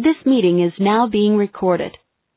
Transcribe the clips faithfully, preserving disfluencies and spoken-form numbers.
This meeting is now being recorded.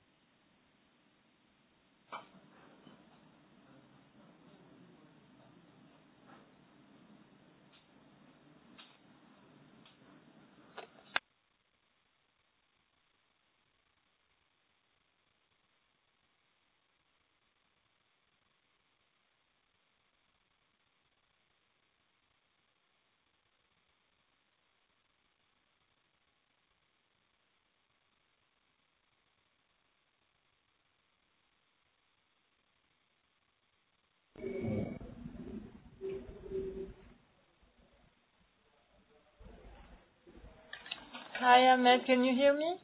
Hi, Ahmed. Can you hear me?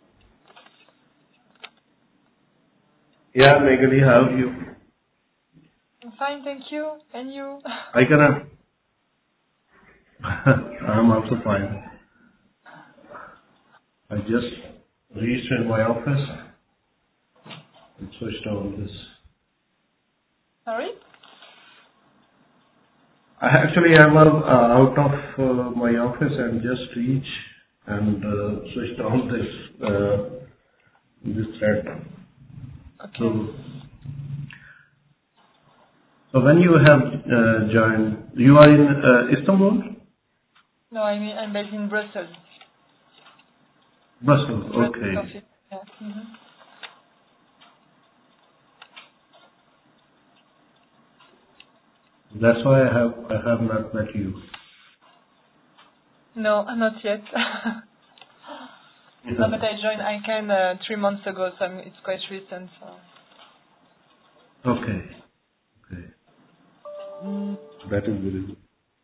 Yeah, Megali, how are you? I'm fine, thank you. And you? I can. I'm also fine. I just reached in my office and switched on this. Sorry? I actually am uh, out of uh, my office and just reached and uh, switched on this uh, this thread. Okay. So, so when you have uh, joined, you are in uh, Istanbul, No, I mean, I'm based in Brussels. Brussels. Brussels Okay, office. Yeah. hmm that's why I have I have not met you. No, not yet. Yeah. No, but I joined ICANN uh, three months ago, so I'm, it's quite recent. So. Okay. Okay. That is very good.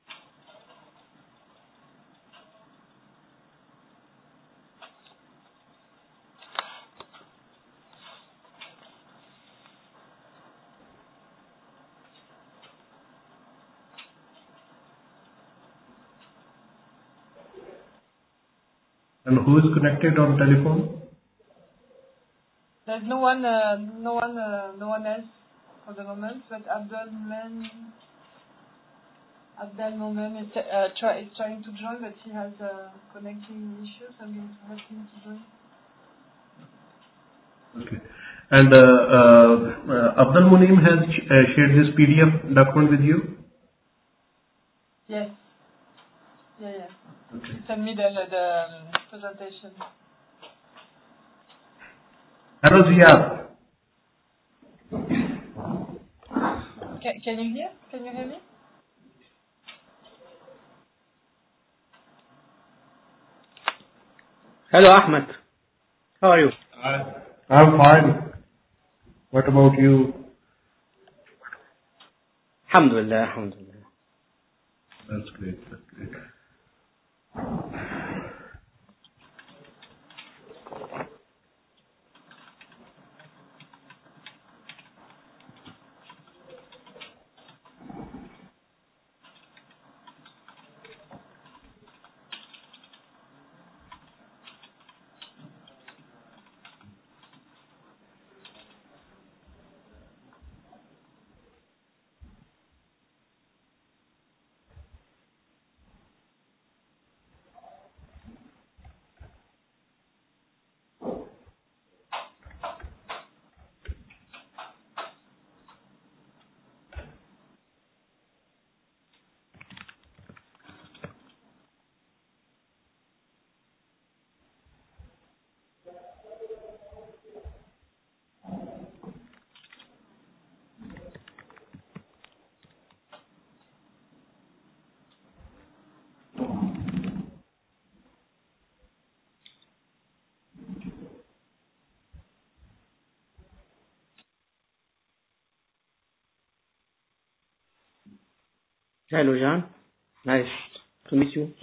And who is connected on telephone? There's no one, uh, no one, uh, no one else for the moment, but Abdul Man, Abdel Momem is, uh, try, is trying to join, but he has uh, connecting issues. I'm going to help him to join. Okay. And uh, uh, uh, Abdul Munim has uh, shared this P D F document with you? Yes. Yeah, yeah. Okay. Send me the, the um, presentation. Hello, Ziad. Can, can you hear? Can you hear me? Hello, Ahmed. How are you? I, I'm fine. What about you? Alhamdulillah, alhamdulillah. That's great. That's great. Hello, Jan. Nice to meet you.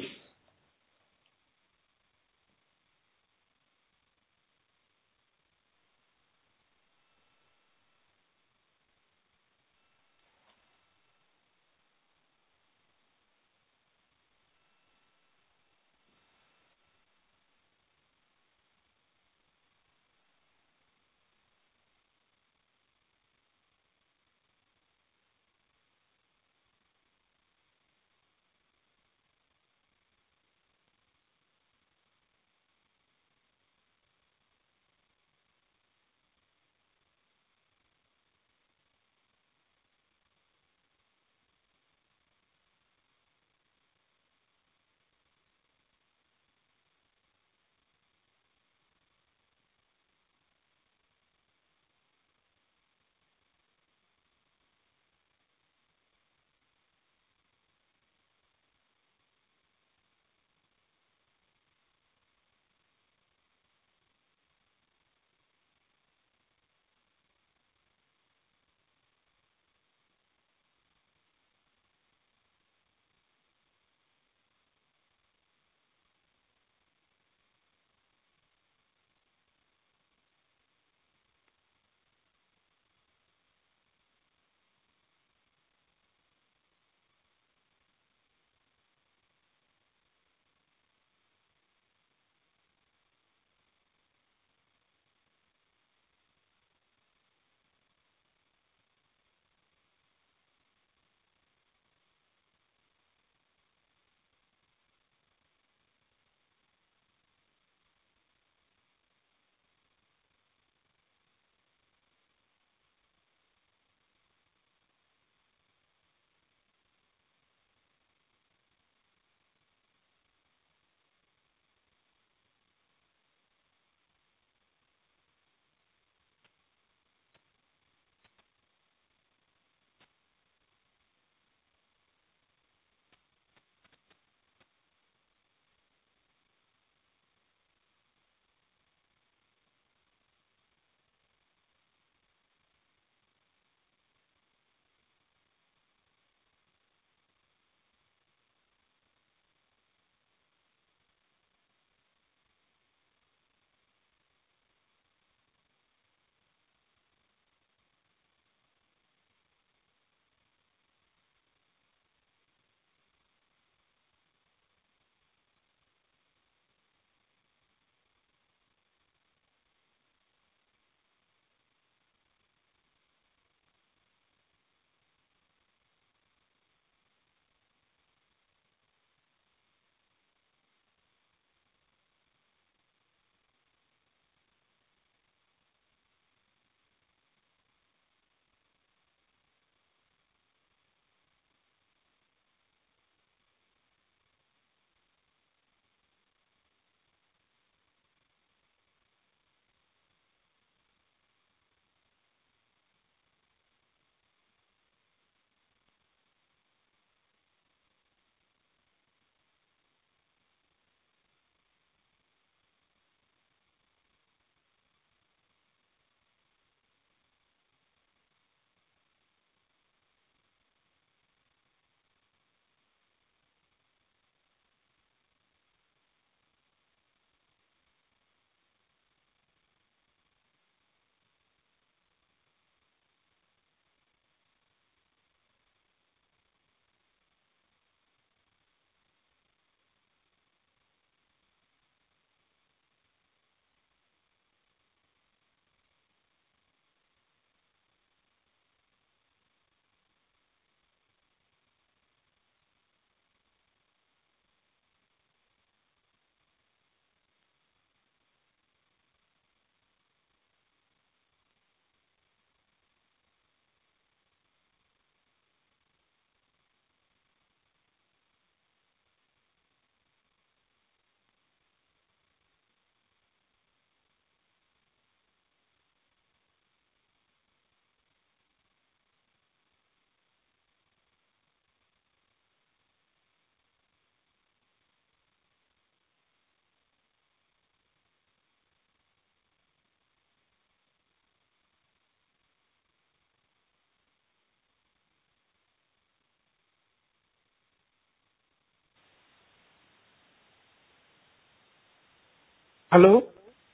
Hello?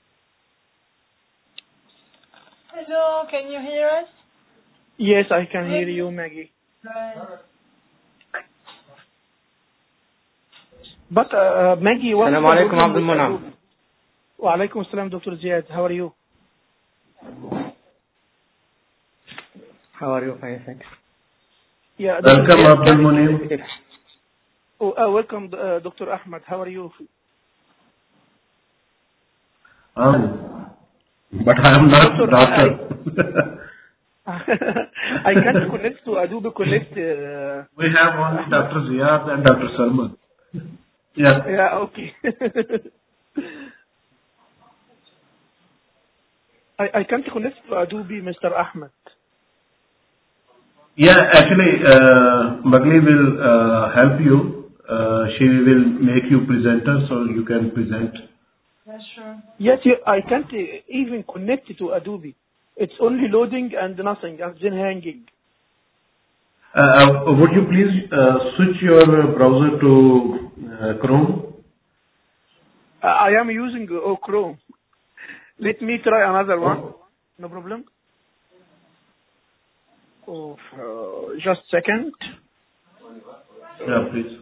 Hello, can you hear us? Yes, I can hear you, Maggie. Right. But uh, Maggie, what is Assalamu the alaikum, problem Abdul with Munam. Adobe? Wa alaikum assalam, Doctor Ziad. How are you? How are you? Fine, thanks. Yeah, Doctor Welcome, Ziad, Abdul can- Munim. Oh, uh, welcome, uh, Doctor Ahmad. How are you? Um, but I am not Doctor, doctor. I can't connect to Adobe Connect. Uh, We have only Doctor Ziad and Doctor Salman. Yeah. yeah, okay. I, I can't connect to Adobe, Mister Ahmad. Yeah, actually, uh, Magli will uh, help you. Uh, she will make you presenter so you can present. Yeah, sure. Yes, you, I can't uh, even connect to Adobe. It's only loading and nothing, and then hanging. Uh, uh, would you please uh, switch your uh, browser to uh, Chrome? Uh, I am using uh, Chrome. Let me try another one. No problem. Oh, uh, just a second. Yeah, please.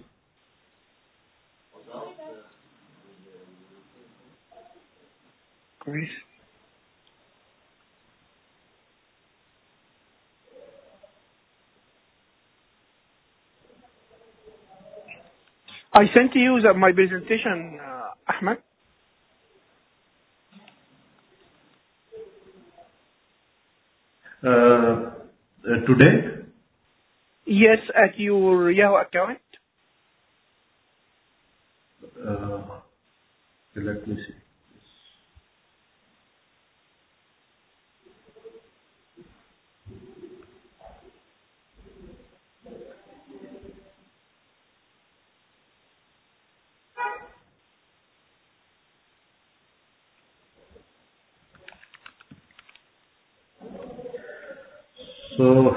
Great. I sent you the, my presentation, uh, Ahmed. Uh, uh, today? Yes, at your Yahoo account. Uh, let me see. So,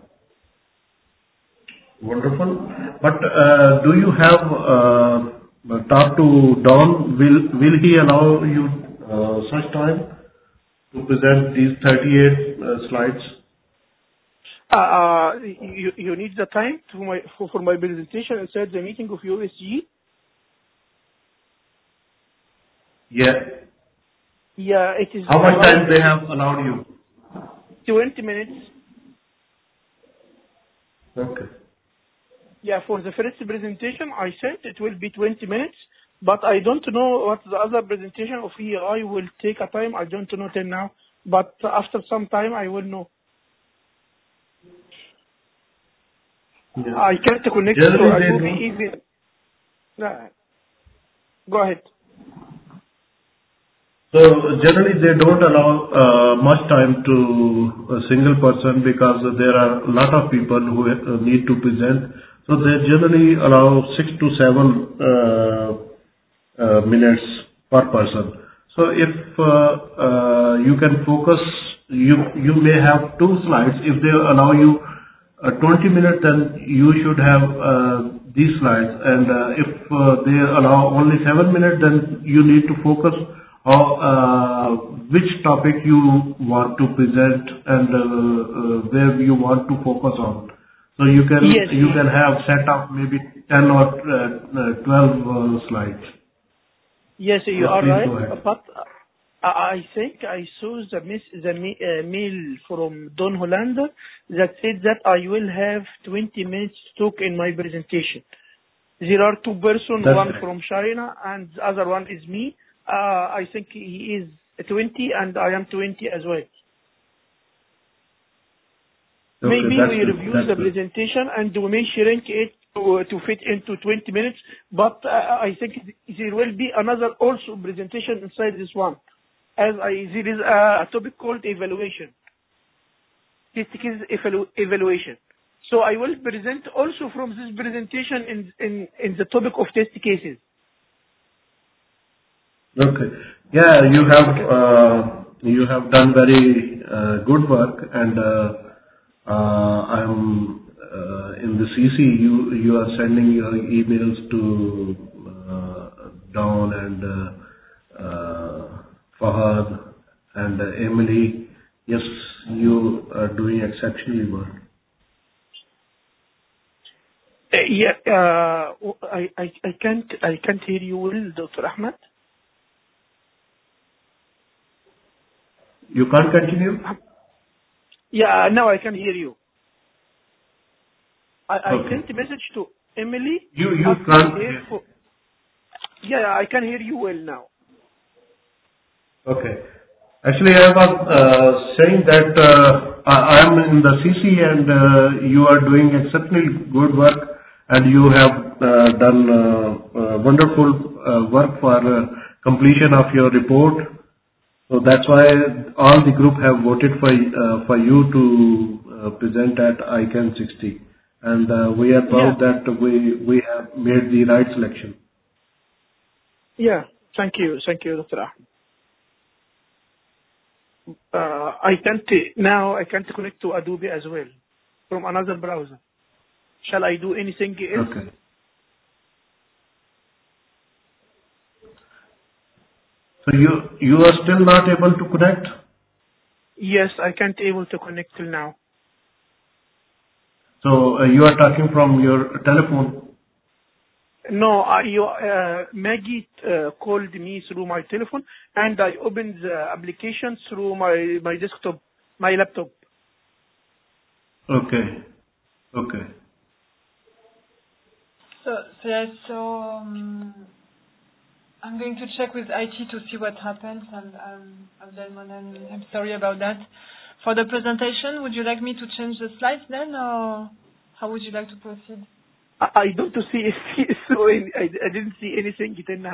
wonderful. But uh, do you have uh, talk to Don? Will will he allow you uh, such time to present these thirty-eight uh, slides? Uh, uh, you, you need the time to my, for, for my presentation inside the meeting of U S G? Yeah. Yeah, it is How much about time they have allowed you? twenty minutes. Okay. Yeah, for the first presentation I sent, it will be twenty minutes, but I don't know what the other presentation of E I will take a time. I don't know till now, but after some time I will know. Yeah. I can't connect Generally, to they Adobe don't- even. Uh, go ahead. So generally, they don't allow uh, much time to a single person because there are a lot of people who uh, need to present. So they generally allow six to seven uh, uh, minutes per person. So if uh, uh, you can focus, you you may have two slides. If they allow you uh, twenty minutes, then you should have uh, these slides. And uh, if uh, they allow only seven minutes, then you need to focus on uh, which topic you want to present and uh, uh, where you want to focus on. So you can Yes. you can have set up maybe ten or uh, uh, twelve uh, slides. Yes, you Yeah, are please right. go ahead. But uh, I think I saw the miss, the ma- uh, mail from Don Hollander that said that I will have twenty minutes to talk in my presentation. There are two persons, That's one right. from China and the other one is me. Uh, I think he is twenty and I am twenty as well. Okay, Maybe that's we good. review That's the good. presentation and we may shrink it to, to fit into twenty minutes, but uh, I think there will be another also presentation inside this one. As I, there is a, a topic called evaluation. Test case evalu- evaluation. So I will present also from this presentation in, in, in the topic of test cases. Okay. Yeah, you have uh, you have done very uh, good work, and uh, uh, I'm uh, in the C C. You you are sending your emails to uh, Dawn and uh, uh, Fahad and uh, Emily. Yes, you are doing exceptionally well. Uh, yeah, uh, I, I, I can't, I can't hear you well, Doctor Ahmed. You can't continue? Yeah, now I can hear you. I, I Okay. sent a message to Emily. You you asking can't her hear. for- Yeah, yeah, I can hear you well now. Okay. Actually, I was uh, saying that uh, I am in the C C and uh, you are doing exceptionally good work and you have uh, done uh, uh, wonderful uh, work for uh, completion of your report. So that's why all the group have voted for uh, for you to uh, present at I C A N sixty. And uh, we are Yeah, proud that we we have made the right selection. yeah. Thank you, thank you, Doctor Ahmed. Uh, I can't now. I can't connect to Adobe as well from another browser. Shall I do anything else? Okay. So you you are still not able to connect? Yes, I can't able to connect till now. So uh, you are talking from your telephone. No, I, you, uh, Maggie uh, called me through my telephone, and I opened the application through my my desktop, my laptop. Okay. Okay. So, so, yeah, so um, I'm going to check with I T to see what happens, and um, Abdelmonen, I'm I'm sorry about that. For the presentation, would you like me to change the slides then, or how would you like to proceed? I, I don't see, see so any, I, I didn't see anything till now.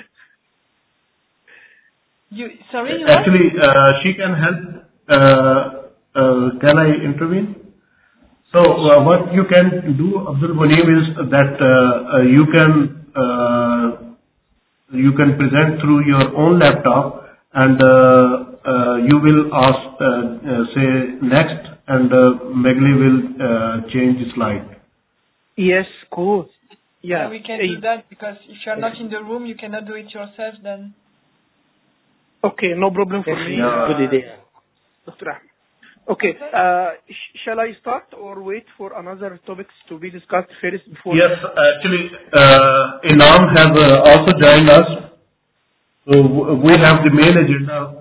You sorry, you what? Actually, uh, she can help. Uh, uh, Can I intervene? So uh, what you can do, Abdul Muneem, is that uh, uh, you can uh, you can present through your own laptop, and uh, uh, you will ask, uh, uh, say next, and uh, Megli will uh, change the slide. Yes, cool. Yeah, Yeah. we can eh, do that because if you're not in the room, you cannot do it yourself then. Okay, no problem for Yes, me, yeah, good uh, idea. Doctor Ahmed. Okay, Okay. uh, sh- shall I start or wait for another topics to be discussed first before? Yes, actually, uh, Inam has uh, also joined us. So w- we have the main agenda.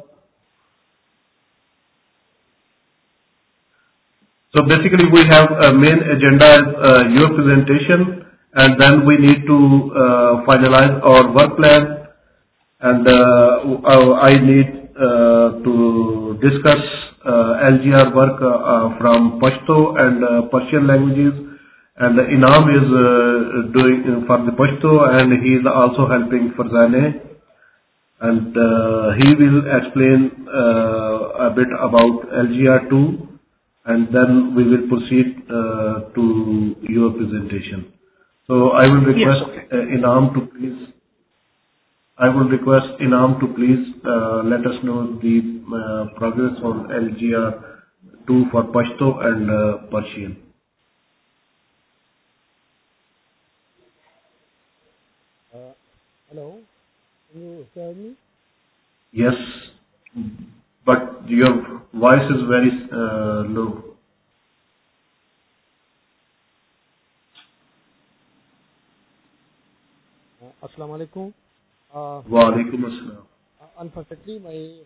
So basically, we have a main agenda as uh, your presentation, and then we need to uh, finalize our work plan, and uh, uh, I need uh, to discuss uh, L G R work uh, uh, from Pashto and uh, Persian languages, and Inam is uh, doing uh, for the Pashto, and he is also helping for Zane, and uh, he will explain uh, a bit about L G R two, and then we will proceed uh, to your presentation. So I will Yes, request okay. uh, Inam to please I will request Inam to please uh, let us know the uh, progress on L G R two for Pashto and uh, Persian. Uh, hello, can you hear me? Yes, but your voice is very uh, low. Uh, Assalamu alaikum. Uh, Wa alaikum assalam. unfortunately, my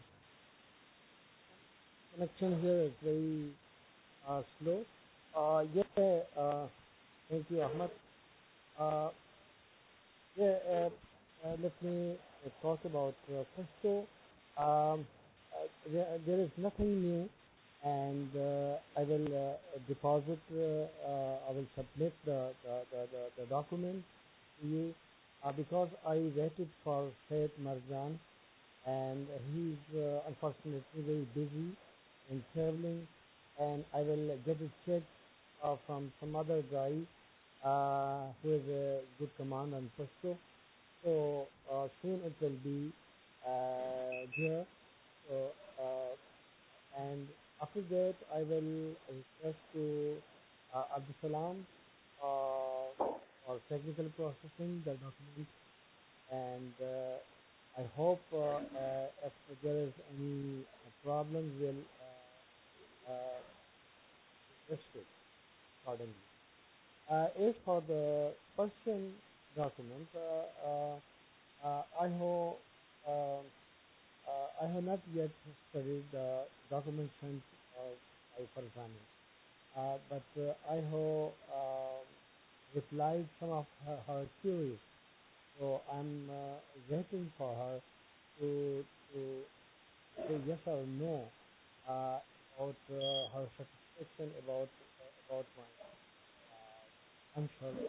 connection here is very uh, slow. Uh, yeah, uh, thank you, Ahmad. Uh, yeah, uh, uh, let me uh, talk about uh, Pashto. Um, uh, there, there is nothing new, and uh, I will uh, deposit, uh, uh, I will submit the, the, the, the, the document to you uh, because I waited for Syed Marjan, and he's uh, unfortunately very busy in traveling, and I will get it checked uh, from some other guy uh, who has a good command on Pashto. So uh, soon it will be uh, there. So, uh, and after that, I will request to uh, Abdul Salam uh, for technical processing the document, and uh, I hope uh, uh, if there is any problems, we'll uh, uh, investigate accordingly. Uh, as for the Persian document, uh, uh, uh, I have uh, uh, I have not yet studied the document sent uh, by Farzana, uh, but uh, I have uh, replied some of her, her queries. So I'm uh, waiting for her to to say yes or no uh, about uh, her satisfaction about uh, about my uh, answer.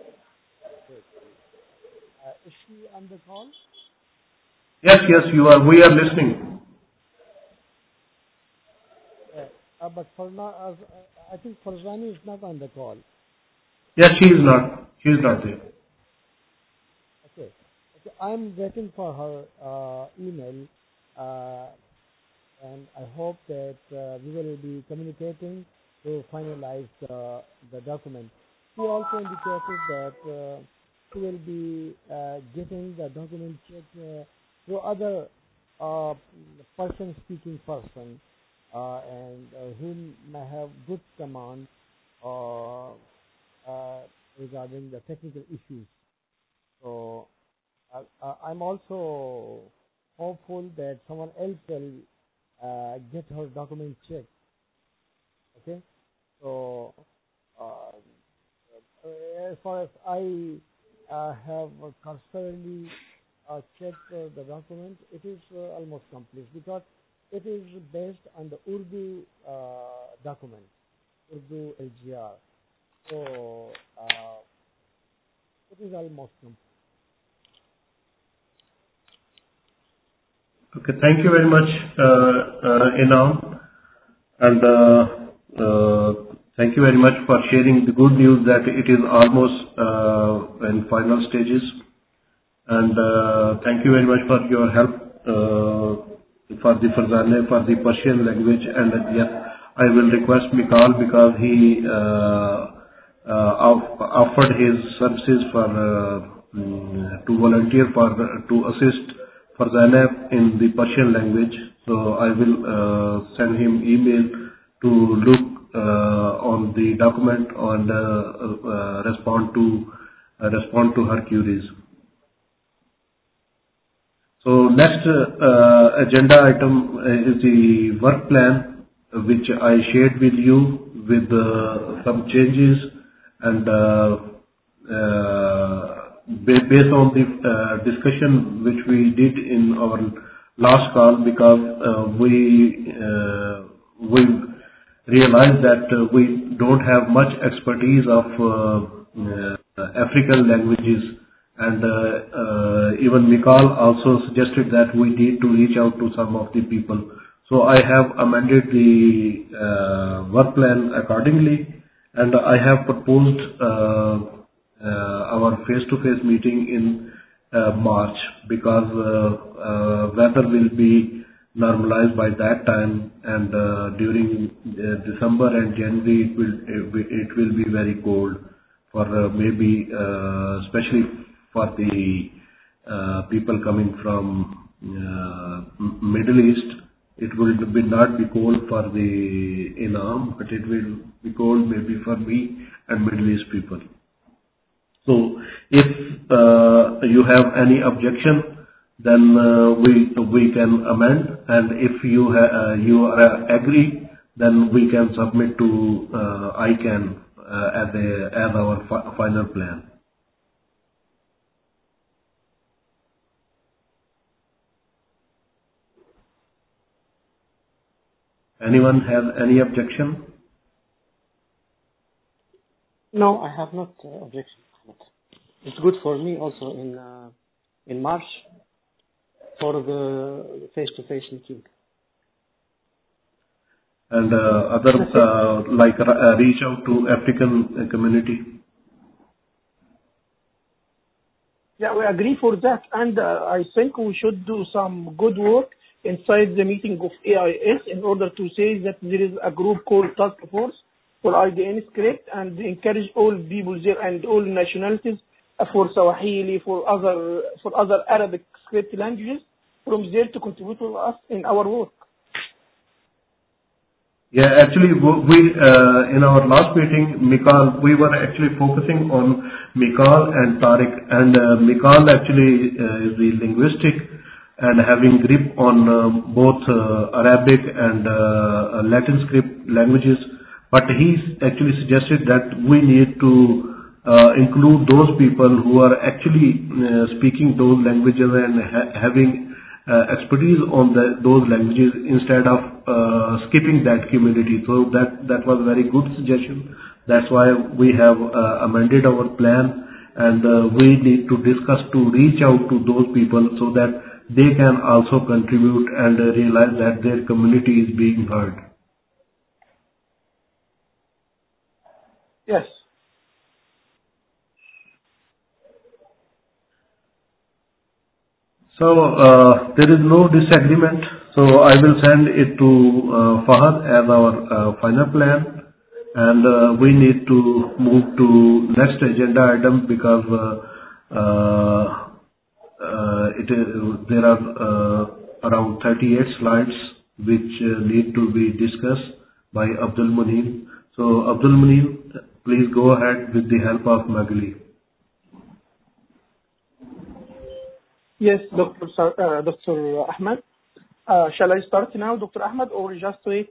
Uh, is she on the call? Yes, yes, you are. We are listening. Yeah. Uh, but for now, uh, I think Farzani is not on the call. Yes, she is not. She is not there. Okay. Okay. I'm waiting for her uh, email, uh, and I hope that uh, we will be communicating to finalize the, the document. She also indicated that uh, she will be uh, getting the document checked uh, through other uh, Persian-speaking person uh, and uh, whom may have good command uh, uh, regarding the technical issues. So uh, uh, I'm also hopeful that someone else will uh, get her document checked. Okay, so uh, as far as I uh, have cursorily uh, checked uh, the document, it is uh, almost complete because it is based on the Urdu uh, document, Urdu L G R. So uh, it is almost complete. Okay, thank you very much, uh, uh, Inam, and uh, uh, thank you very much for sharing the good news that it is almost uh, in final stages. And uh, thank you very much for your help uh, for the Farzana, for the Persian language. And uh, yes, I will request Mikal because he uh, uh, off- offered his services for uh, mm, to volunteer for the, to assist Farzana in the Persian language. So I will uh, send him email to look uh, on the document and uh, uh, respond to uh, respond to her queries. So next uh, uh, agenda item uh, is the work plan, uh, which I shared with you with uh, some changes and uh, uh, ba- based on the uh, discussion which we did in our last call, because uh, we uh, we realized that uh, we don't have much expertise of uh, uh, African languages. And uh, uh, even Mikal also suggested that we need to reach out to some of the people. So I have amended the uh, work plan accordingly, and I have proposed uh, uh, our face-to-face meeting in uh, March, because uh, uh, weather will be normalized by that time, and uh, during uh, December and January it will it will be very cold for uh, maybe uh, especially for the uh, people coming from uh, M- Middle East. It will be not be cold for the Inam, but it will be cold maybe for me and Middle East people. So if uh, you have any objection, then uh, we we can amend, and if you ha- uh, you are agree, then we can submit to uh, I C A N uh, as a as our fi- final plan. Anyone have any objection? No, I have not uh, objection. It's good for me also in uh, in March for the face-to-face meeting. And uh, other uh, like uh, reach out to African uh, community. Yeah, we agree for that, and uh, I think we should do some good work inside the meeting of A I S in order to say that there is a group called Task Force for I D N script, and encourage all people there and all nationalities uh, for Swahili, for other for other Arabic script languages, from there to contribute with us in our work. Yeah, actually, w- we uh, in our last meeting, Mikal, we were actually focusing on Mikal and Tariq, and uh, Mikal actually uh, is the linguistic and having grip on uh, both uh, Arabic and uh, Latin script languages. But he actually suggested that we need to uh, include those people who are actually uh, speaking those languages and ha- having uh, expertise on the, those languages instead of uh, skipping that community. So that, that was a very good suggestion. That's why we have uh, amended our plan, and uh, we need to discuss to reach out to those people so that they can also contribute and uh, realize that their community is being heard. Yes. So uh, there is no disagreement. So I will send it to uh, Fahad as our uh, final plan, and uh, we need to move to next agenda item because uh, uh, uh, it is, there are uh, around thirty-eight slides which uh, need to be discussed by Abdul Munim. So Abdul Munim, please go ahead with the help of Magali. Yes, Doctor Sa- uh, Doctor Ahmed. Uh, shall I start now, Doctor Ahmed, or just wait?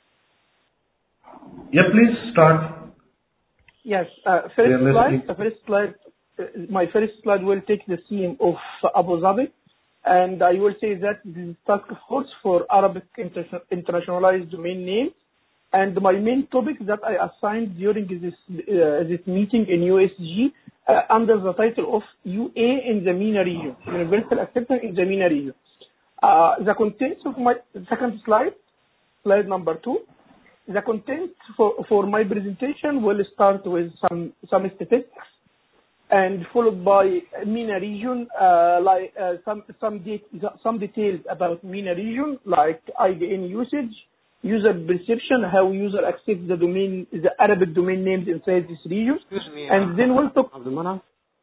Yeah, please start. Yes. Uh, first Yeah, let's slide. think. The first slide. Uh, my first slide will take the theme of Abu Dhabi, and I will say that this is task force for Arabic inter- internationalized domain names. And my main topic that I assigned during this uh, this meeting in U S G uh, under the title of U A in the MENA region, Universal Acceptance in the MENA region. Uh, the contents of my second slide, slide number two, the content for, for my presentation will start with some, some statistics and followed by MENA region, uh, like uh, some some, de- some details about MENA region, like I D N usage, user perception, how user accepts the domain, the Arabic domain names inside this region. Excuse me, And uh, then we'll talk. Abdul Manaf.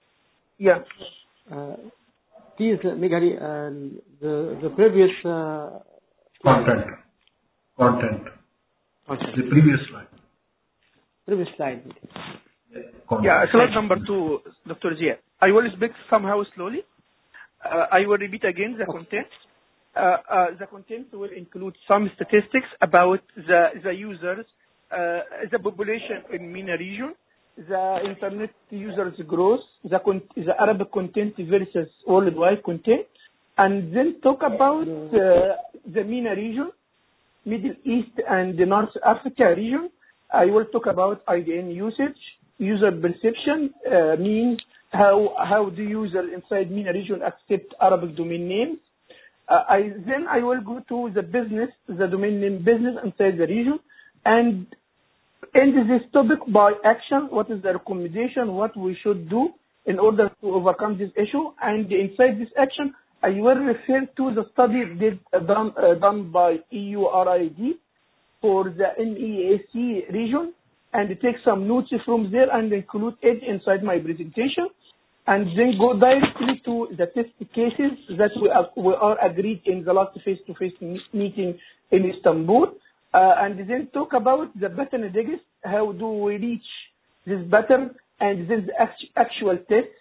Yeah. Uh, please, uh, Meghali, uh, the the previous uh, slide. Content. Content. Okay. The previous slide. Previous slide. Content. Yeah, slide number two, Doctor Zia. I will speak somehow slowly. Uh, I will repeat again the content. Uh, uh, the content will include some statistics about the, the users, uh, the population in MENA region, the internet users growth, the, con- the Arabic content versus worldwide content, and then talk about uh, the MENA region, Middle East and the North Africa region. I will talk about I D N usage, user perception, uh, means how how do users inside MENA region accept Arabic domain names. Uh, I then I will go to the business, the domain name business inside the region, and end this topic by action. What is the recommendation? What we should do in order to overcome this issue? And inside this action, I will refer to the study did, uh, done uh, done by E U R I D for the N E A C region, and take some notes from there and include it inside my presentation. And then go directly to the test cases that we are, we are agreed in the last face-to-face meeting in Istanbul. Uh, and then talk about the pattern digest, how do we reach this pattern, and then the act- actual tests.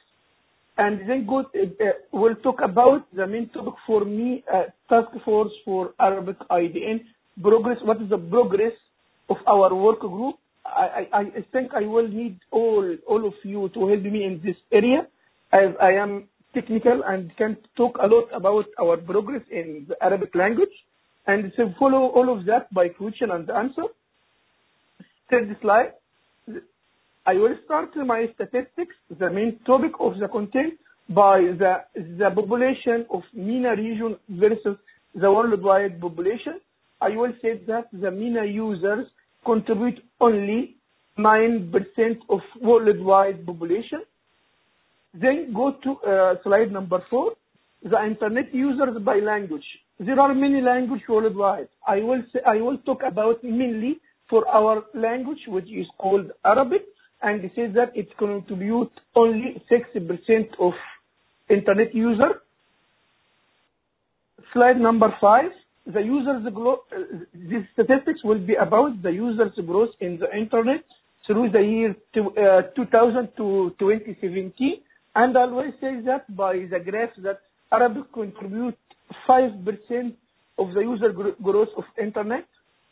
And then go, uh, we'll talk about the main topic for me, uh, task force for Arabic I D N, progress, what is the progress of our work group. I, I, I think I will need all all of you to help me in this area, as I am technical and can talk a lot about our progress in the Arabic language, and so follow all of that by question and answer. Third slide. I will start my statistics, the main topic of the content, by the the population of MENA region versus the worldwide population. I will say that the MENA users contribute only nine percent of worldwide population. Then go to uh, slide number four, the internet users by language. There are many languages worldwide. I will say, I will talk about mainly for our language, which is called Arabic, and it says that it contributes only six percent of internet user. slide number five. The users growth. Uh, these statistics will be about the users' growth in the internet through the year to, uh, two thousand to twenty seventeen, and I always say that by the graph that Arabic contribute five percent of the user gr- growth of internet.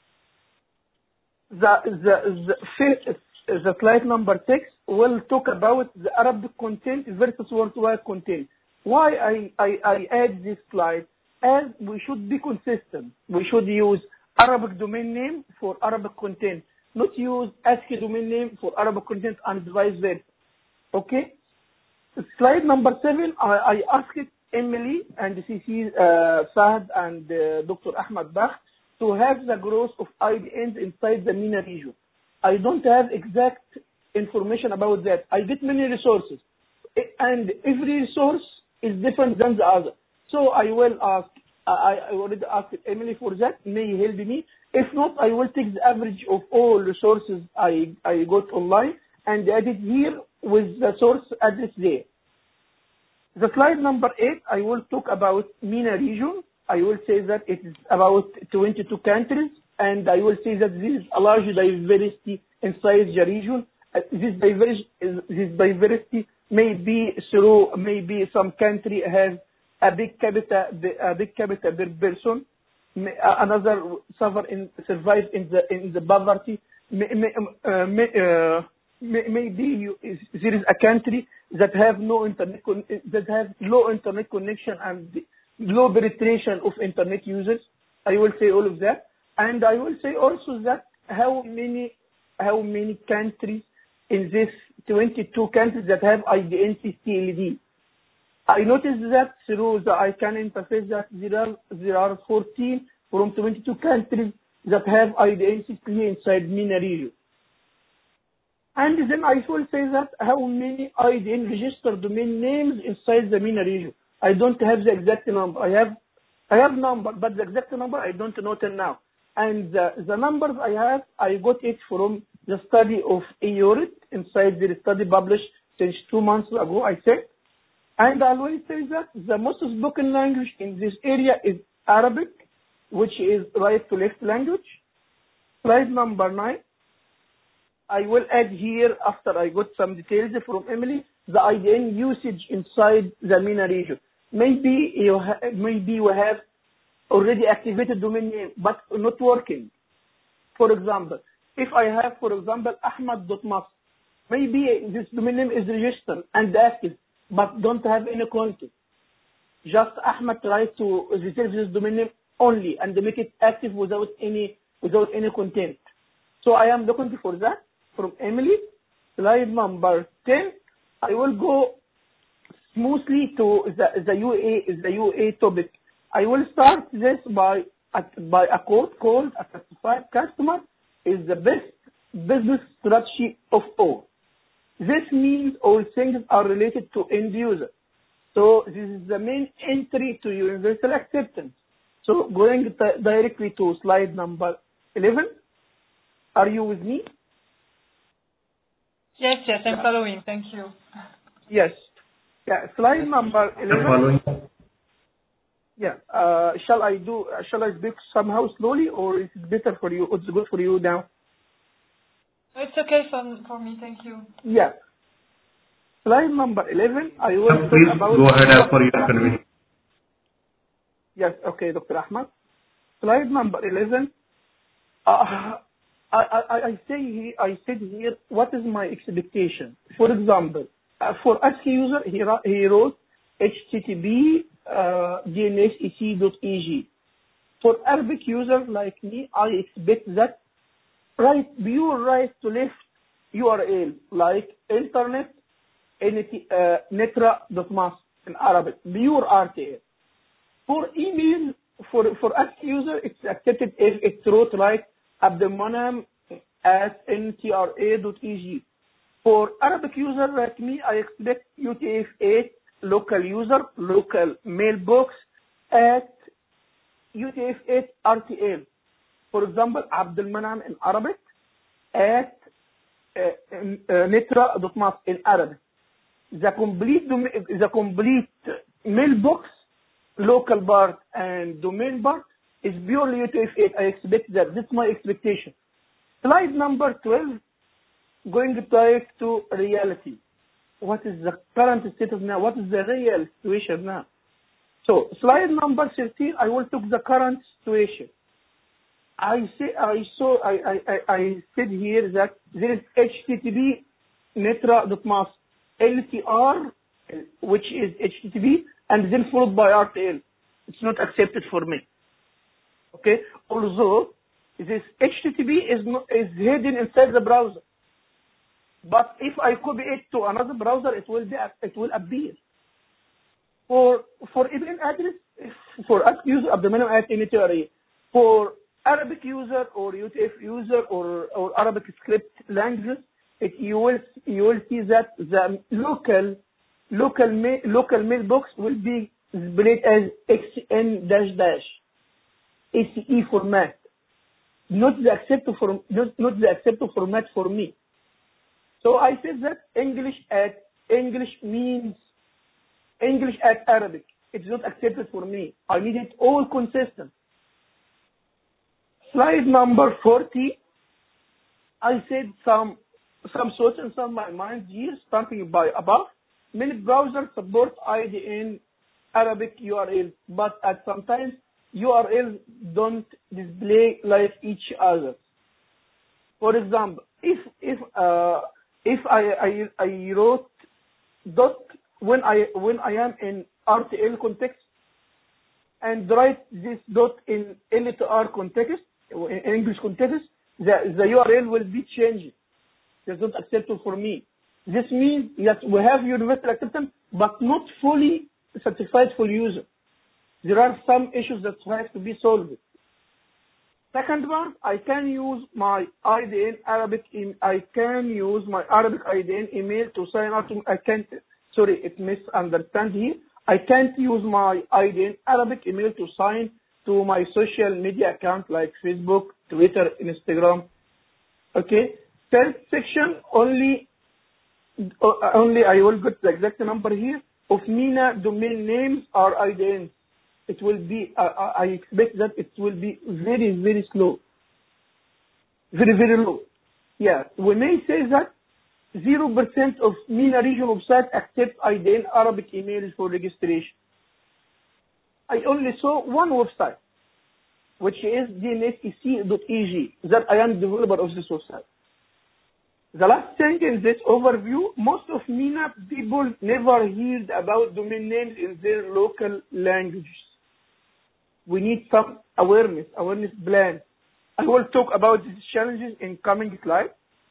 The the the, fifth, the slide number six will talk about the Arabic content versus worldwide content. Why I, I, I add this slide? As we should be consistent. We should use Arabic domain name for Arabic content, not use ASCII domain name for Arabic content and vice versa. Okay? Slide number seven, I, I asked Emily and C C uh, Fahd and uh, Doctor Ahmad Bach to have the growth of I D Ns inside the MENA region. I don't have exact information about that. I get many resources, and every resource is different than the other. So I will ask, I, I already asked Emily for that, may help me. If not, I will take the average of all resources I, I got online and add it here with the source address there. The slide number eight, I will talk about MENA region. I will say that it is about twenty-two countries, and I will say that there is a large diversity inside the region. Uh, this diversity, this diversity may be through, maybe some country has a big capita, a big capita per person. May, uh, another suffer in survive in the in the poverty. May, may, uh, may, uh, may, maybe you, there is a country that have no internet con- that have low internet connection and low penetration of internet users. I will say all of that, and I will say also that how many how many countries in this twenty-two countries that have I D N C C L D. I noticed that through the ICANN interface that there are, there are fourteen from twenty-two countries that have I D N C C L D inside MENA region. And then I will say that how many I D N registered domain names inside the MENA region. I don't have the exact number. I have I have number, but the exact number I don't know till now. And the, the numbers I have, I got it from the study of EURIT inside the study published since two months ago, I think. And I always say that the most spoken language in this area is Arabic, which is right to left language. Slide number nine. I will add here, after I got some details from Emily, the I D N usage inside the MENA region. Maybe you ha- maybe you have already activated domain name, but not working. For example, if I have, for example, ahmad dot mas, maybe this domain name is registered and active, but don't have any content. Just Ahmad tries to reserve this domain name only and make it active without any without any content. So I am looking for that from Emily. Slide number ten. I will go smoothly to the the U A the U A topic. I will start this by by a quote called "A satisfied customer is the best business strategy of all." This means all things are related to end user. So this is the main entry to universal acceptance. So going t- directly to slide number eleven. Are you with me? Yes, yes, I'm following. Thank you. Yes. Yeah, slide number eleven. Yeah. Uh, shall I do? Uh, shall I speak somehow slowly, or is it better for you? It's good for you now. It's okay for, for me. Thank you. Yeah. Slide number eleven. I will Uh, talk Please about. go ahead as per your convenience. Yes. Okay, Doctor Ahmad. Slide number eleven. Uh, I, I, I say here, I said here, what is my expectation? For example, uh, for ASCII user, he, ra- he wrote H T T P uh, D N S E C dot E G. For Arabic users like me, I expect that right, pure right to left U R L like internet, uh, netra dot mas in Arabic, pure R T L. For email, for for ASCII user, it's accepted if it's wrote like Abdelmanam at N T R A dot E G. For Arabic user like me, I expect U T F eight local user, local mailbox at U T F eight R T L. For example, Abdelmanam in Arabic at uh, uh, netra dot mas in Arabic. The complete the complete mailbox local part and domain part is purely U T F eight. I expect that. That's my expectation. Slide number twelve, going direct to reality. What is the current status now? What is the real situation now? So slide number thirteen, I will take the current situation. I say I saw I I, I, I said here that there is H T T P netra.mas L T R, which is H T T P, and then followed by R T L. It's not accepted for me. Okay, although this H T T P is not, is hidden inside the browser, but if I copy it to another browser, it will be it will appear. For for email address, for us user at the minimum at M T R A, for Arabic user or U T F user or, or Arabic script language, it, you will you will see that the local local mail, local mailbox will be displayed as X N dash dash A C E format, not the acceptable form, not, not the acceptable format for me. So I said that English at English means English at Arabic. It's not accepted for me. I need it all consistent. Slide number forty. I said some some thoughts and some of my mind here, starting by above. Many browsers support I D N Arabic U R L, but at sometimes U R Ls don't display like each other. For example, if if uh, if I, I I wrote dot when I when I am in R T L context and write this dot in L T R context, in English context, the, the U R L will be changed. It's not acceptable for me. This means that we have universal acceptance, but not fully certified for user. There are some issues that have to be solved. Second one, I can use my I D N Arabic. In, I can use my Arabic I D N email to sign up to. I can't. Sorry, it misunderstand here. I can't use my I D N Arabic email to sign to my social media account like Facebook, Twitter, Instagram. Okay. Third section, only, only I will get the exact number here of MENA domain names or I D Ns. It will be, uh, I expect that it will be very, very slow. Very, very low. Yeah, we may say that zero percent of MENA region websites accept I D N Arabic emails for registration. I only saw one website, which is D N S E C dot E G, that I am developer of this website. The last thing in this overview, most of MENA people never heard about domain names in their local languages. We need some awareness, awareness plan. I will talk about these challenges in coming slides.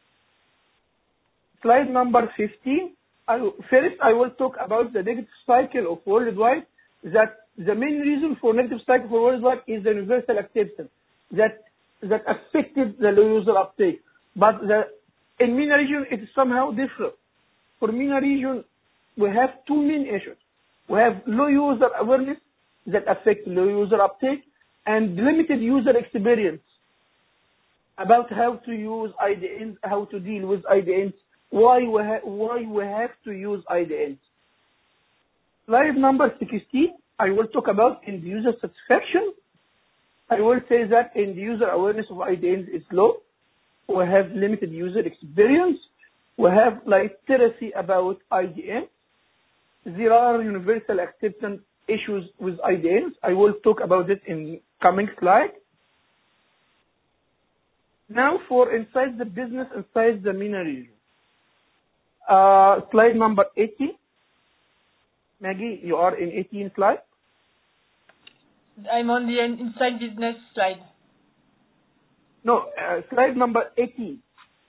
Slide number fifteen. I, first, I will talk about the negative cycle of worldwide. That the main reason for negative cycle for worldwide is the universal acceptance that that affected the low user uptake. But the in MENA region, it is somehow different. For MENA region, we have two main issues. We have low user awareness that affects low user uptake and limited user experience about how to use I D Ns, how to deal with I D Ns, why we, ha- why we have to use I D Ns. Slide number sixteen, I will talk about end user satisfaction. I will say that end user awareness of I D Ns is low. We have limited user experience. We have literacy about I D Ns. There are universal acceptance issues with I D Ns. I will talk about it in coming slide. Now for inside the business, inside the MENA region. Uh, slide number eighteen. Maggie, you are in eighteen slide. I'm on the inside business slide. No, uh, slide number eighteen.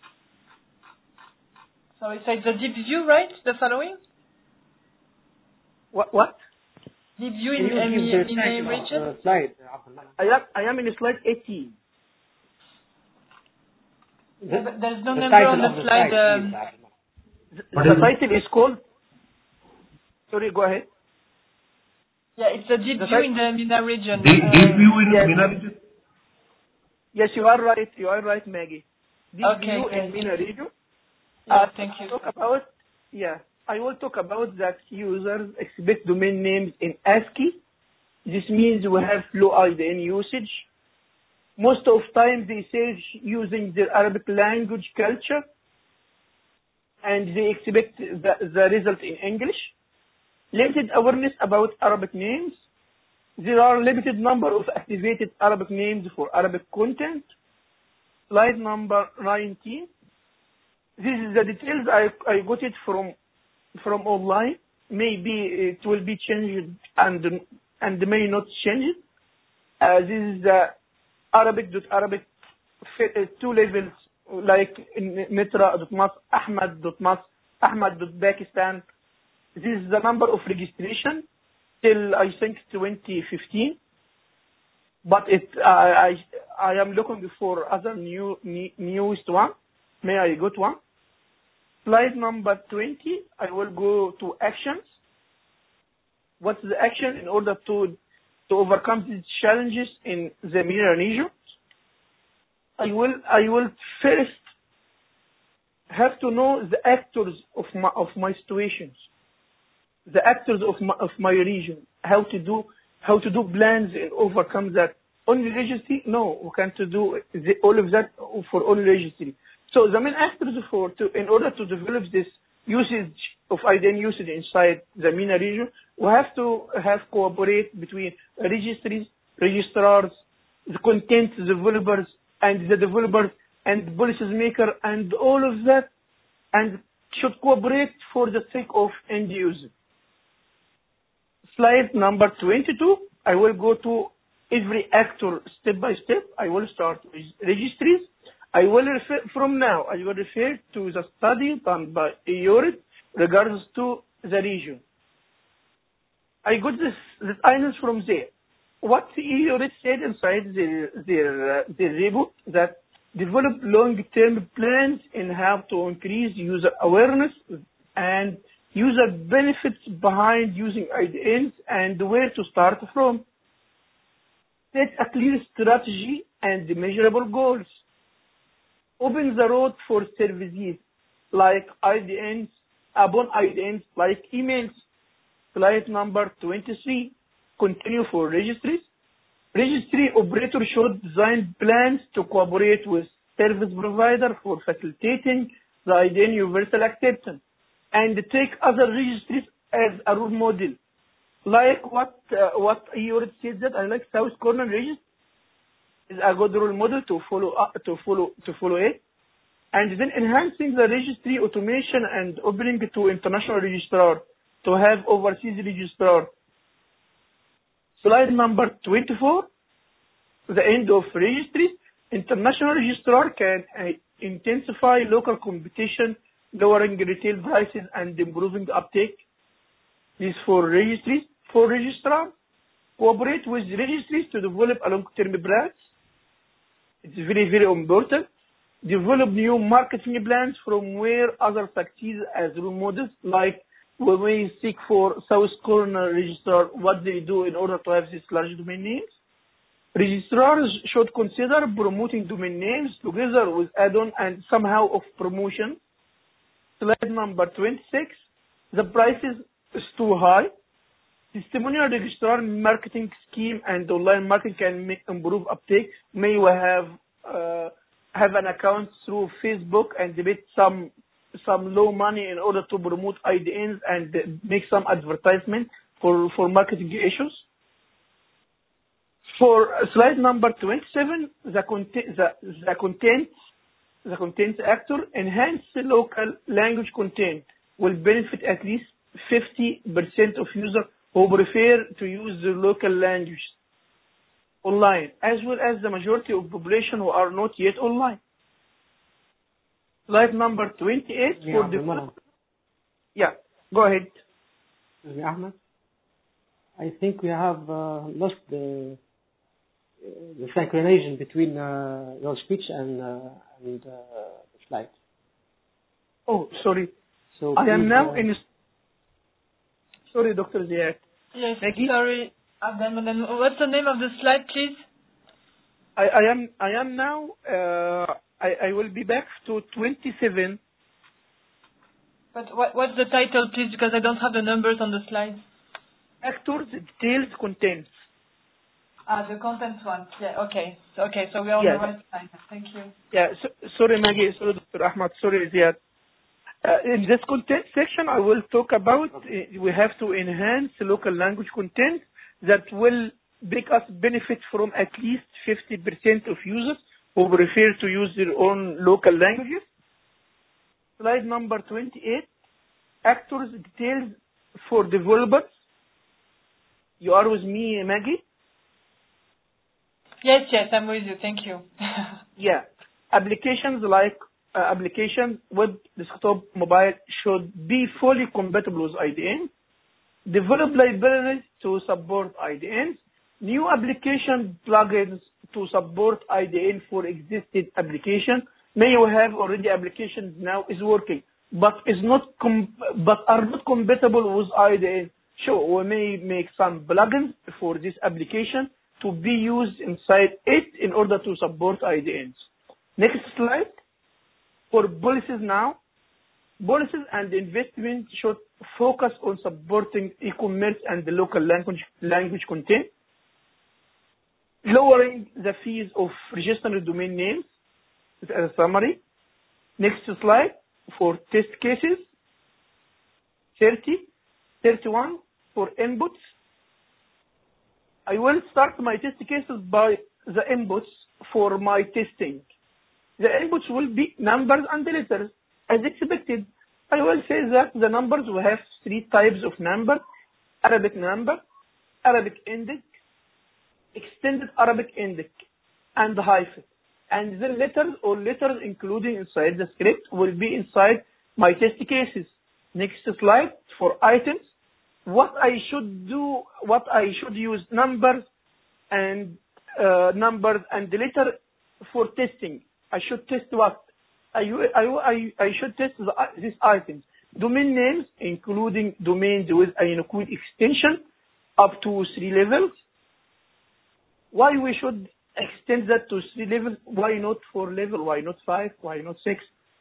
So it's like the deep view, right? The following? What? What? Deep view in the MENA region? Uh, slide. I am, I am in slide eighteen. Yeah, but there's no the number on the, the slide. slide Um, The, the title is called. Sorry, go ahead. yeah, it's a deep The view site- in the MENA region. Deep, Uh, deep view in yes. MENA region? Yes, you are right. You are right, Maggie. This Okay, view great. in MENA region. Yeah, Uh, thank you. Talk about, yeah, I will talk about that users expect domain names in ASCII This means we have low I D N usage. Most of time they search using their Arabic language culture, and they expect the, the result in English. Limited awareness about Arabic names. There are limited number of activated Arabic names for Arabic content. Slide number nineteen. This is the details I, I got it from from online. Maybe it will be changed and and may not change it. Uh, this is the Arabic dot Arabic two levels, like Mitra dot mas, Ahmad dot mas, Ahmad dot Pakistan. This is the number of registration till I think twenty fifteen. But it I I, I am looking for other new, new newest one. May I go to one? Slide number twenty, I will go to actions. What's the action in order to to overcome these challenges in the MENA region? I will I will first have to know the actors of my of my situations, the actors of my of my region. How to do how to do plans and overcome that. Only registry? No, we can't do the, all of that for only registry. So the main actors for to in order to develop this usage of I D N usage inside the MENA region, we have to have cooperate between registries, registrars, the content developers, and the developers and policies maker, and all of that, and should cooperate for the sake of end user. Slide number twenty-two. I will go to every actor step by step. I will start with registries. I will refer, from now, I will refer to the study done by E U R I D regards to the region. I got this, this items from there. What E U R I D said inside their, their, uh, their report, that develop long-term plans in how to increase user awareness and user benefits behind using I D Ns and where to start from. Set a clear strategy and measurable goals. Open the road for services like I D Ns, upon I D Ns like emails. Slide number twenty-three. Continue for registries. Registry operator should design plans to cooperate with service provider for facilitating the I D N universal acceptance and take other registries as a role model. Like what uh, what you already said, that I like South Corner Registry is a good role model to follow up, to follow to follow it, and then enhancing the registry automation and opening it to international registrar to have overseas registrar. Slide number twenty-four, the end of registries. International registrar can uh, intensify local competition, lowering retail prices and improving uptake. This for registries. For registrar, cooperate with registries to develop a long-term plans. It's very, very important. Develop new marketing plans from where others succeed as role models, like when we seek for South Corner registrar, what they do in order to have these large domain names. Registrars should consider promoting domain names together with add-on and somehow of promotion. Slide number twenty-six. The prices is too high. Testimonial registrar marketing scheme and online marketing can make, improve uptake. May we have uh, have an account through Facebook and debate some some low money in order to promote I D Ns and make some advertisement for, for marketing issues. For slide number twenty-seven, the content the, the content the content actor enhance the local language content will benefit at least fifty percent of users who prefer to use the local language online, as well as the majority of population who are not yet online. Slide number twenty-eight Yeah, for the... Yeah, go ahead. Ahmed, I think we have uh, lost the, uh, the synchronization between uh, your speech and, uh, and uh, the slide. Oh, sorry. So I am please, now uh, in... Sorry, Doctor Ziad. Yes, Maggie? sorry. Abdel, what's the name of the slide, please? I, I am I am now, uh, I, I will be back to twenty-seven. But what, what's the title, please? Because I don't have the numbers on the slide. Actors, details, contents. Ah, the content one. Yeah, okay. So, okay, so we're on Yes. the right side. Thank you. Yeah, so, sorry Maggie, sorry Doctor Ahmad, sorry Ziad. Uh, in this content section, I will talk about uh, we have to enhance local language content that will make us benefit from at least fifty percent of users who prefer to use their own local languages. Slide number twenty-eight, actors details for developers. You are with me, Maggie? Yes, yes, I'm with you. Thank you. Yeah. Applications like uh, applications, web, desktop, mobile should be fully compatible with I D N. Develop libraries to support I D Ns. New application plugins to support I D N for existing application. May you have already applications now is working, but is not com- but are not compatible with I D N. Sure, we may make some plugins for this application to be used inside it in order to support I D Ns. Next slide. For policies now, policies and investment should focus on supporting e-commerce and the local language language content, lowering the fees of registering domain names as a summary. Next slide for test cases, thirty, thirty-one for inputs. I will start my test cases by the inputs for my testing. The inputs will be numbers and letters. As expected, I will say that the numbers will have three types of number: Arabic number, Arabic index, extended Arabic index, and hyphen. And the letters or letters including inside the script will be inside my test cases. Next slide for items. What I should do, what I should use numbers and uh, numbers and the letter for testing. I should test what? I, I, I, I should test the, these items. Domain names, including domains with a Unicode extension up to three levels. Why we should extend that to three levels? Why not four level? Why not five? Why not six?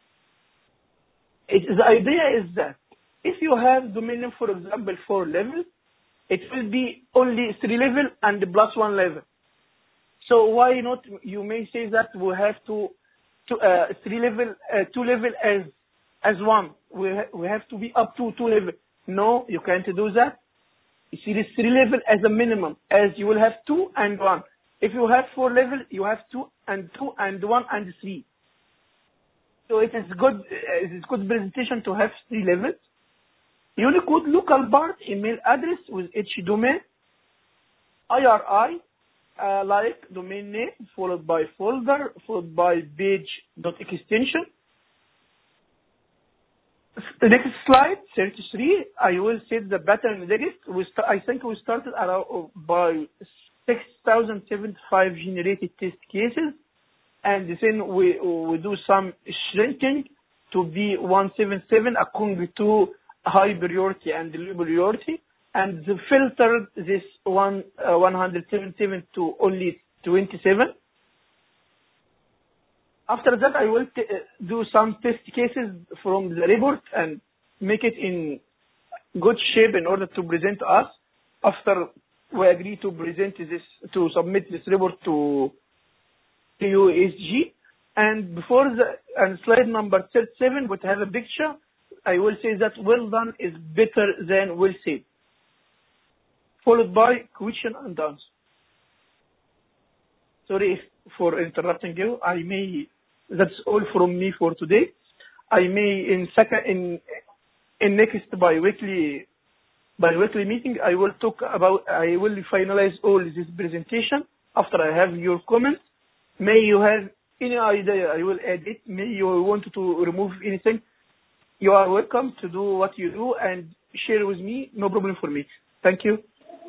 It, the idea is that if you have domain name, for example, four levels, it will be only three level and plus one level. So why not? You may say that we have to, to uh, three level, uh, two level as as one. We ha- we have to be up to two level. No, you can't do that. You see, this three level as a minimum, as you will have two and one. If you have four level, you have two and two and one and three. So it is good. Uh, it is good presentation to have three levels. Unicode local part email address with each domain. I R I. Uh, like domain name followed by folder followed by page dot extension. The next slide, thirty-three. I will set the pattern digest. We st- I think we started around by six thousand seventy-five generated test cases, and then we we do some shrinking to be one seventy-seven according to high priority and low priority. And the filtered this one uh, one seventy-seven to only twenty-seven. After that, I will t- do some test cases from the report and make it in good shape in order to present us. After we agree to present this, to submit this report to U S G. And before the and slide number thirty-seven, would have a picture. I will say that well done is better than well said, followed by question and answer. Sorry for interrupting you. I may, that's all from me for today. I may in second, in, in next bi-weekly, bi-weekly meeting, I will talk about, I will finalize all this presentation after I have your comments. May you have any idea, I will add it. May you want to remove anything, you are welcome to do what you do and share with me, no problem for me. Thank you.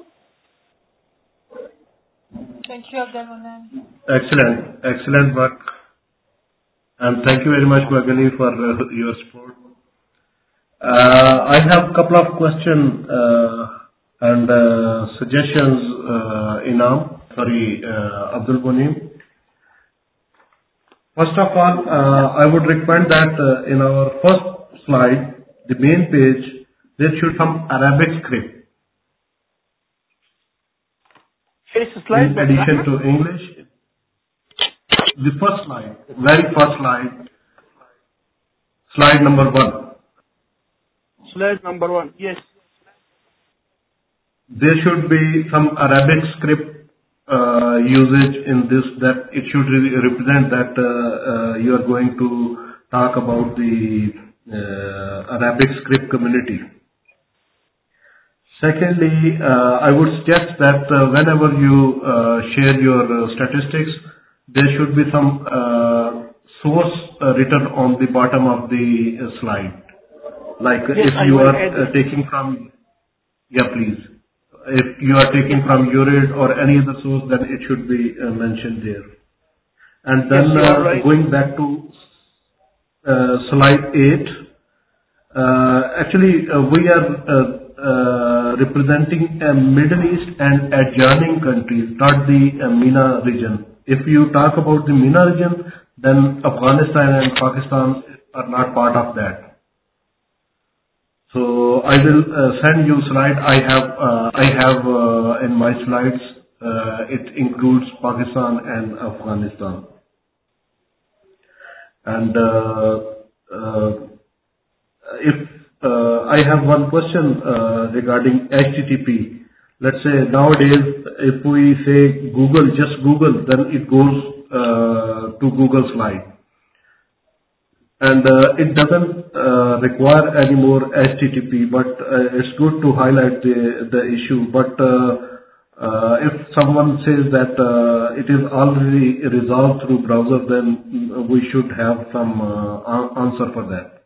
Thank you, Abdelmonem. Excellent. Excellent work. And thank you very much, Magali, for uh, your support. Uh, I have a couple of questions uh, and uh, suggestions, uh, Inam, sorry, uh, Abdelmonem. First of all, uh, I would recommend that uh, in our first slide, the main page, there should come Arabic script. First slide, in addition to English. The first slide, very first slide, slide number one. Slide number one, yes. There should be some Arabic script uh, usage in this, that it should re- represent that uh, uh, you are going to talk about the uh, Arabic script community. Secondly, uh, I would suggest that uh, whenever you uh, share your uh, statistics, there should be some uh, source uh, written on the bottom of the uh, slide. Like Yes, if I you will are add uh, it. taking from, yeah please, if you are taking from URID or any other source, then it should be uh, mentioned there. And then Yes, you are uh, right. going back to uh, slide eight, uh, actually uh, we are uh, uh, representing a Middle East and adjoining countries, not the uh, MENA region. If you talk about the MENA region, then Afghanistan and Pakistan are not part of that. So I will uh, send you slide. I have uh, I have uh, in my slides. Uh, it includes Pakistan and Afghanistan. And uh, uh, if uh, I have one question uh, regarding H T T P. Let's say nowadays, if we say Google, just Google, then it goes uh, to Google slide. And uh, it doesn't uh, require any more H T T P, but uh, it's good to highlight the, the issue. But uh, uh, if someone says that uh, it is already resolved through browser, then we should have some uh, an- answer for that.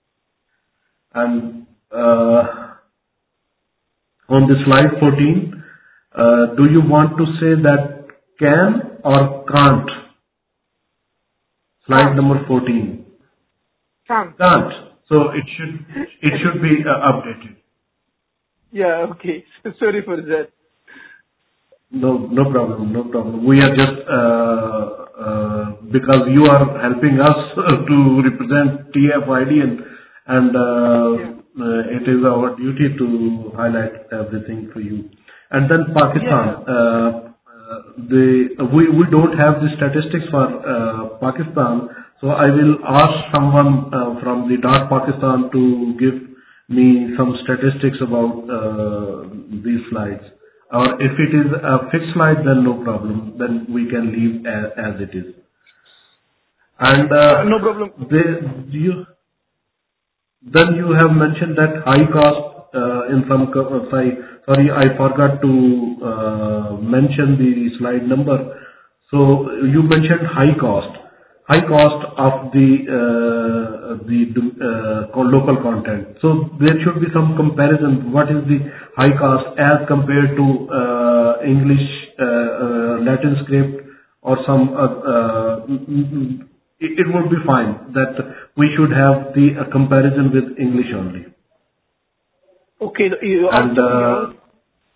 And uh, on the slide fourteen, uh, do you want to say that can or can't? Slide Can't. number fourteen. Can't. Can't. So it should it should be uh, updated. Yeah, okay. Sorry for that. No, no problem, no problem. We are just uh, uh, because you are helping us to represent T F I D, and and uh, Yeah. uh, it is our duty to highlight everything for you. And then Pakistan. Yeah. Uh, uh, the we we don't have the statistics for uh, Pakistan, so I will ask someone uh, from the Dart Pakistan to give me some statistics about uh, these slides. Or if it is a fixed slide, then no problem. Then we can leave as, as it is. And uh, Uh, no problem. they, you, then you have mentioned that high cost uh, in some. co- uh, Sorry, sorry, I forgot to uh, mention the slide number. So you mentioned high cost. High cost of the uh, the uh, co- local content. So there should be some comparison. What is the high cost as compared to uh, English, uh, uh, Latin script, or some? Uh, uh, mm, mm, mm. it, it would be fine that we should have the uh, comparison with English only. Okay, you are And talking uh, about.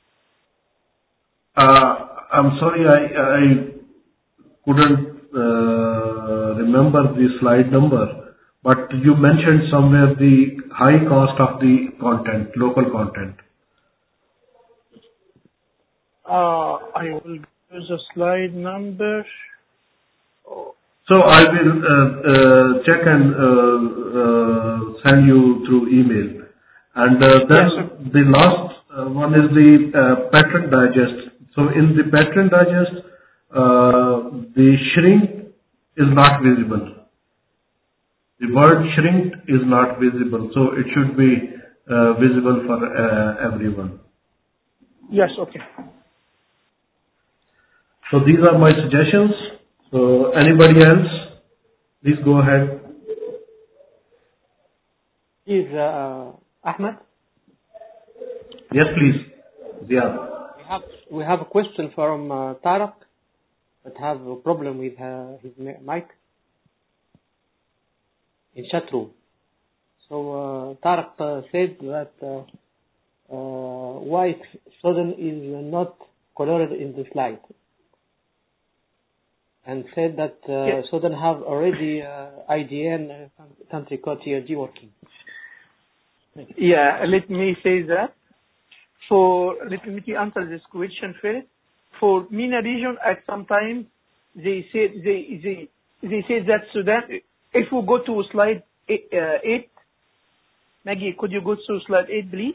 uh, I'm sorry, I I couldn't uh, remember the slide number, but you mentioned somewhere the high cost of the content, local content. Uh, I will use a slide number. Oh, So I will uh, uh, check and uh, uh, send you through email. And uh, then yes, sir. the last uh, one is the uh, Patron Digest. So in the Patron Digest, uh, the shrink is not visible. The word shrink is not visible, so it should be uh, visible for uh, everyone. Yes, okay. So these are my suggestions. So anybody else, please go ahead. Please, uh, Ahmed, Yes, please. Yeah. we have we have a question from uh, Tarek that have a problem with uh, his mi- mic in chat room. So uh, Tarek uh, said that uh, uh, why Sudan is not colored in the slide, and said that uh, Yes. Sudan have already uh, I D N uh, country code T L G working. Yeah, let me say that. For let me answer this question first. for MENA region, at some time they say they they they say that Sudan. If we go to slide eight, uh, eight, Maggie, could you go to slide eight, please?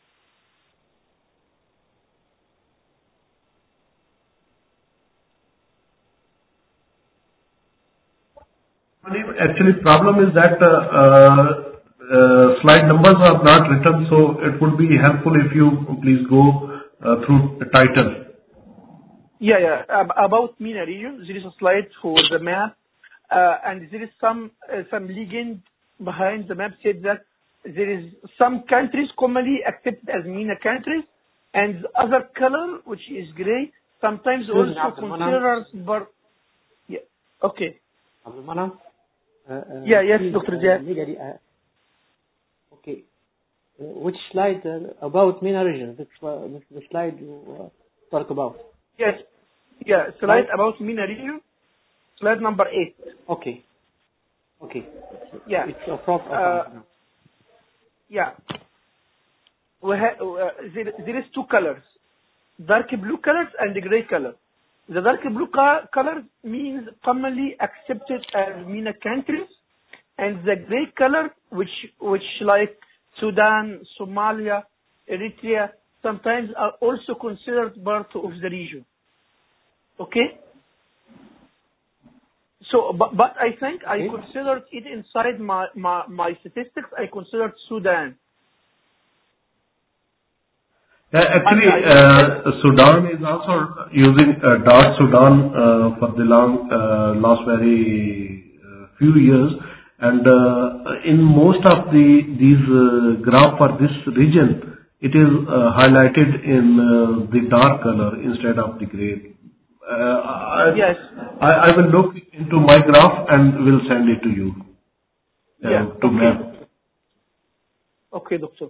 Actually, problem is that uh, uh, slide numbers are not written, so it would be helpful if you please go uh, through the title. Yeah, yeah. Ab- about MENA region, there is a slide for the map, uh, and there is some uh, some legend behind the map said that there is some countries commonly accepted as MENA countries, and the other color, which is gray, sometimes also considered. Bar- yeah. Okay. Abdul Manan? Uh, uh, Yeah, yes, please, Doctor uh, Ziad. legally, uh, okay. Uh, which slide uh, about MENA region? Which, uh, which the slide you uh, talk about? Yes. Yeah, slide about MENA region, slide number eight. Okay. Okay. Yeah. It's a prof. Uh, yeah. We ha- uh, there, there is two colors, dark blue colors and the gray color. The dark blue co- color means commonly accepted as MENA countries, and the gray color, which which like Sudan, Somalia, Eritrea, sometimes are also considered part of the region. Okay? So, but, but I think I considered it inside my, my, my statistics, I considered Sudan. Uh, Actually, uh, Sudan is also using uh, dot Sudan uh, for the long, uh, last very uh, few years, and uh, in most of the these uh, graph for this region, it is uh, highlighted in uh, the dark color instead of the gray. Uh, I, Yes. I, I will look into my graph and will send it to you. Uh, Yeah. to Okay. map. Okay, doctor.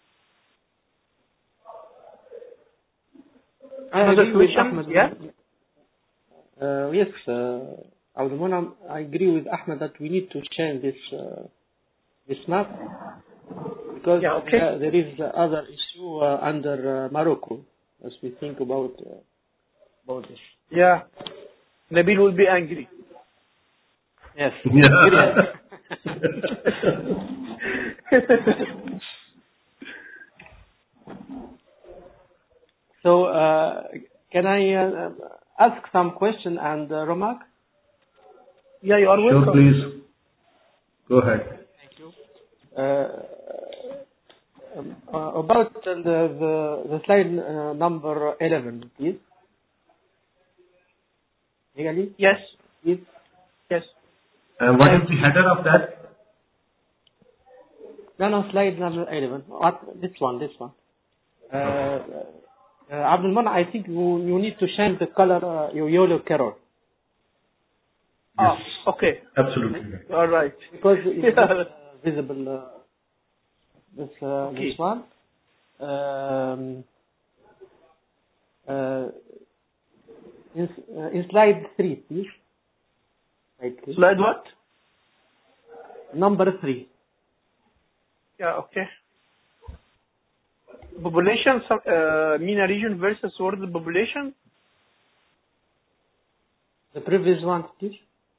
I Another agree with question? Ahmed. Yeah? Uh, yes, uh, Abdul Manan, I agree with Ahmed that we need to change this uh, this map because Yeah, okay. uh, there is uh, other issue uh, under uh, Morocco as we think about uh, about this. Yeah. Nabil will be angry. Yes. Yeah. So, uh, can I uh, ask some question and uh, remark? Yeah, you are Sure, welcome. please. Go ahead. Uh, um, uh, about the the, the slide uh, number eleven, please. Legally, Yes. please. Yes. And what is the header of that? No, no, slide number eleven. What? This one, this one. Uh, uh, Abdul Manan, I think you, you need to change the color, uh, your yellow color. Ah, okay. Absolutely. All right. Because it's Yeah. not, uh, visible, uh, this, uh, Okay. this one. Um, uh, in, uh, in slide three, please. Slide three. Slide what? Number three. Yeah, okay. Population, uh, MENA region versus world population. The previous one, please.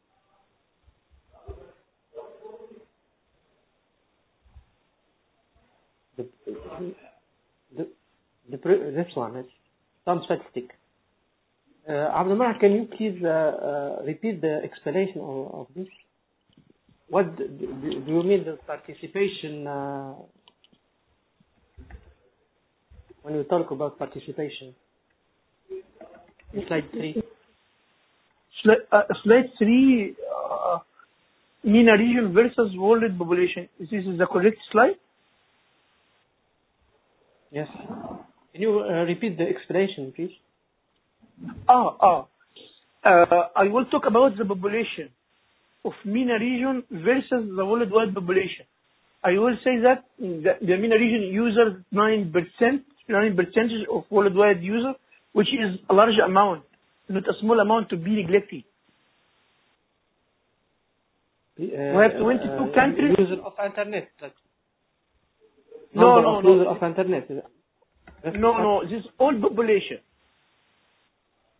The, the, the pre- this one is some statistic. Uh, Abdul Manan, can you please uh, uh, repeat the explanation of, of this? What do, do, do you mean the participation? Uh, when you talk about participation, slide three. Slide, uh, slide three, uh, MENA region versus world population. This is the correct slide? Yes. Can you uh, repeat the explanation, please? Ah, ah. Uh, I will talk about the population of MENA region versus the worldwide population. I will say that the, the MENA region users nine percent, nine percentage of worldwide user, which is a large amount, not a small amount to be neglected. Uh, We have twenty-two uh, countries. User of internet. Like No, number no, of no. user of internet. That's No, not- no, this is all population.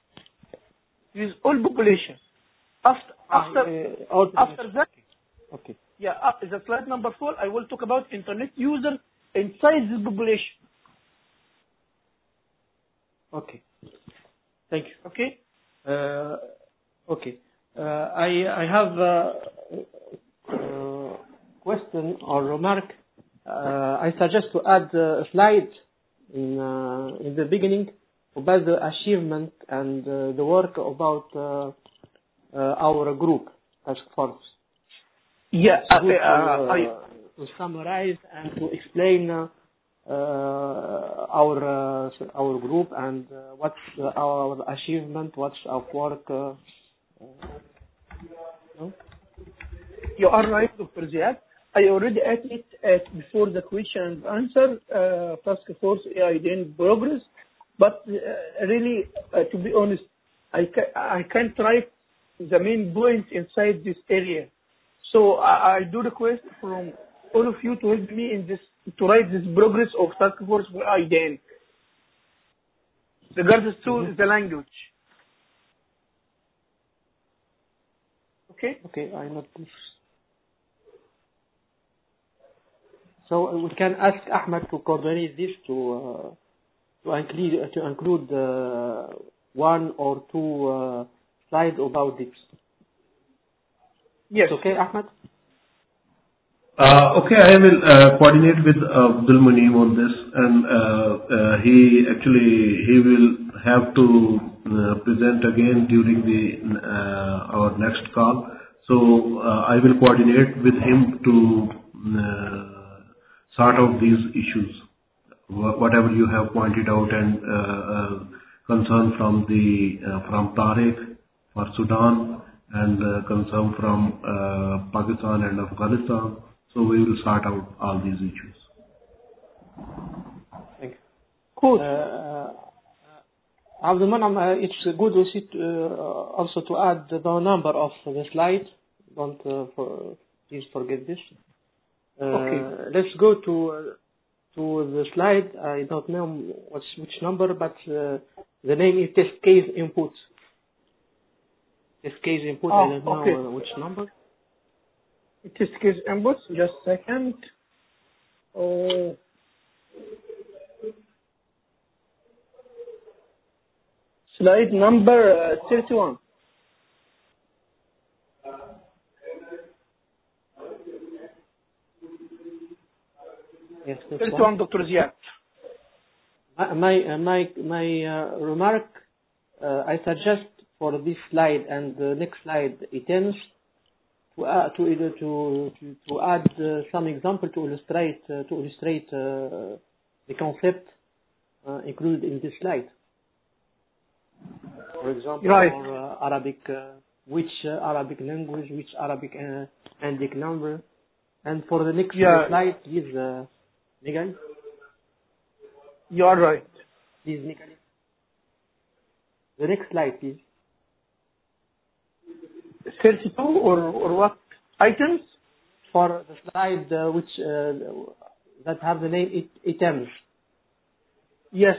Use all population. After after Uh, uh, after that, okay. yeah, uh, the slide number four, I will talk about internet users inside the population. Okay. Thank you. Okay. Uh, okay. Uh, I I have a, a question or remark. Uh, I suggest to add a slide in uh, in the beginning about the achievement and uh, the work about uh, uh, our group task force. Yeah, It's uh, good to, uh, uh, I, to summarize and to explain uh, uh, our uh, our group and uh, what's uh, our achievement, what's our work. Uh, uh, no? you are right, Doctor Ziad. I already added it at before the question and answer, uh, task force A I in progress. But uh, really, uh, to be honest, I ca- I can't write the main points inside this area. So I, I do request from all of you to help me in this to write this progress of task force A I then, regardless to Mm-hmm. the language. Okay. Okay, I know this. So we can ask Ahmed to coordinate this to uh, to include to include uh, one or two uh, slides about this. Yes. It's okay, Ahmed? Uh, Okay, I will uh, coordinate with Abdul Muneem on this, and uh, uh, he actually he will have to uh, present again during the uh, our next call. So uh, I will coordinate with him to uh, sort out these issues, Wha- whatever you have pointed out, and uh, uh, concern from the uh, from Tariq for Sudan, and uh, concern from uh, Pakistan and Afghanistan. So we will sort out all these issues. Thank you. Cool. Uh, Abdul Manam, uh, it's good also to, uh, also to add the number of the slide. Don't uh, for, please forget this. Uh, Okay. Let's go to uh, to the slide. I don't know what's which number, but uh, the name is test case input. Test case input. Oh, I don't know okay. uh, which number. Test case inputs. Just a second. Oh. Slide number uh, thirty-one. Yes, this thirty-one, one. Doctor Ziad. My my uh, my, my uh, remark. Uh, I suggest for this slide and the next slide items to uh, to either to to, to add uh, some example to illustrate uh, to illustrate uh, the concept uh, included in this slide. For example, Right. for uh, Arabic, uh, which uh, Arabic language, which Arabic uh, Indic number, and for the next Yeah. slide, please, uh, Miguel, You are right. please, Miguel. The next slide, please. thirty-two or or what items? For the slide uh, which uh, that have the name it, items. Yes.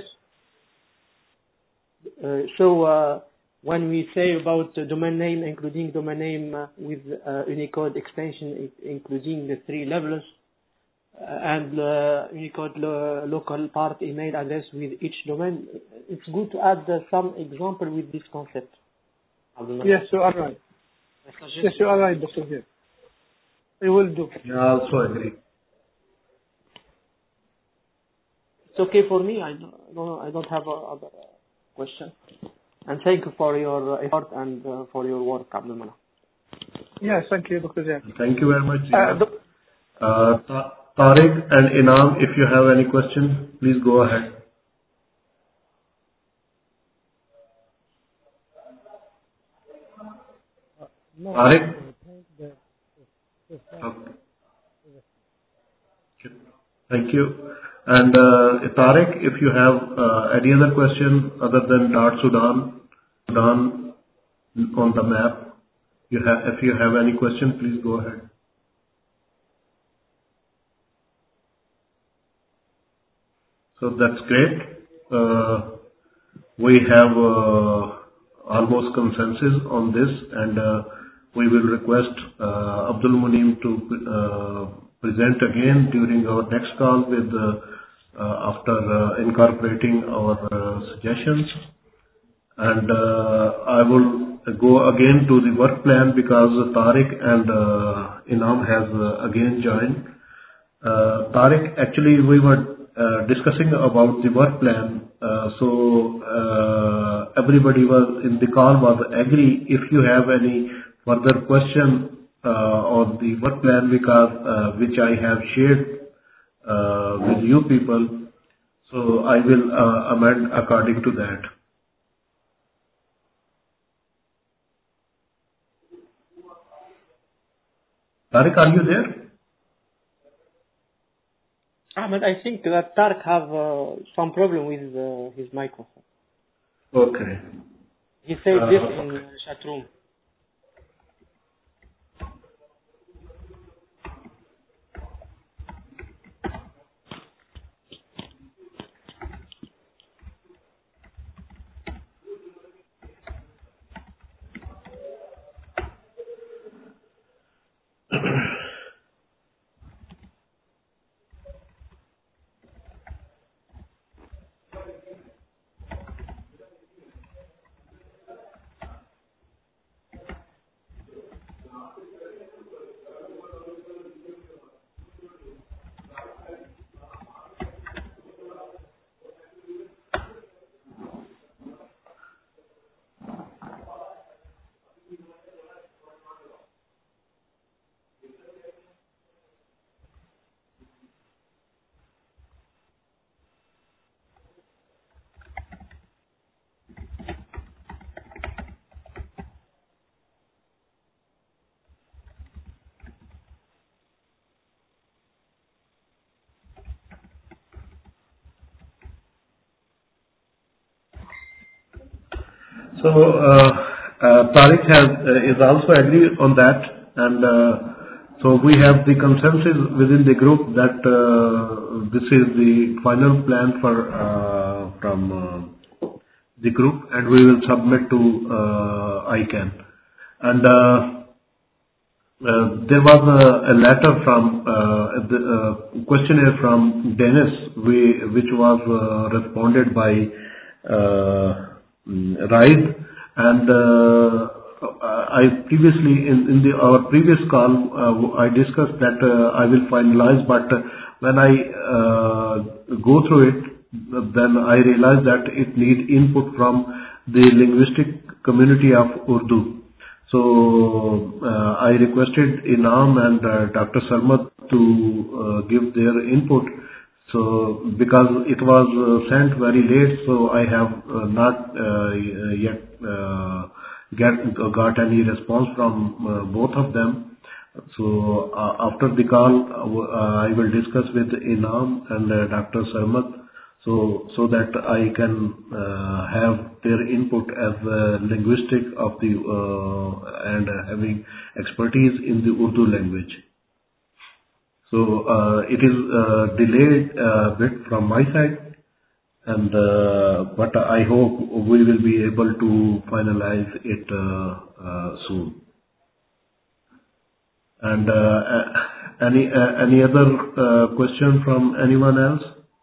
Uh, so uh, when we say about the domain name, including domain name uh, with uh, Unicode extension, i- including the three levels, uh, and uh, Unicode lo- local part email address with each domain, it's good to add uh, some example with this concept. Yes, you are right. Yes, you are right, Doctor Ziad. I will do. Yeah, I also agree. It's okay for me. I don't, I don't, I don't have a other uh, question. And thank you for your uh, effort and uh, for your work, Abdul Manaf. Yes, thank you, Doctor Ziad. Thank you very much. Uh, Ziad. doc- Uh, Ta- Tariq and Inam, if you have any question, please go ahead. Uh, no, Tariq? I think that the slide Okay. Thank you. And uh, Tariq, if you have uh, any other question other than Dart Sudan, Sudan on the map, you have, if you have any question, please go ahead. So that's great. Uh, we have uh, almost consensus on this, and uh, we will request uh, Abdul Munim to uh, present again during our next call with uh, uh, after uh, incorporating our uh, suggestions. And uh, I will go again to the work plan because Tariq and uh, Inam has uh, again joined. Uh, Tariq, actually we were uh, discussing about the work plan, uh, so uh, everybody was in the call was agree. If you have any further question uh, on the work plan, because uh, which I have shared uh, with you people, so I will uh, amend according to that. Tariq, are you there? Ahmed, I think that Tariq have uh, some problem with uh, his microphone. Okay. He said Uh, this in the chat room. So, uh, uh, Tariq has, uh, is also agree on that, and uh, so we have the consensus within the group that uh, this is the final plan for uh, from uh, the group, and we will submit to uh, I C A N. And uh, uh, there was a, a letter from uh, the uh, questionnaire from Dennis, we, which was uh, responded by uh, Raid, and uh, I previously in, in the our previous call uh, I discussed that uh, I will finalize, but uh, when I uh, go through it, then I realized that it need input from the linguistic community of Urdu. So uh, I requested Inam and uh, Doctor Sarmat to uh, give their input. So, because it was uh, sent very late, so I have uh, not uh, yet uh, get got any response from uh, both of them. So, uh, after the call, uh, I will discuss with Inam and uh, Doctor Sarmat, so so that I can uh, have their input as uh, linguistic of the uh, and uh, having expertise in the Urdu language. So uh, it is uh, delayed a bit from my side, and uh, but I hope we will be able to finalize it uh, uh, soon. And uh, any uh, any other uh, question from anyone else?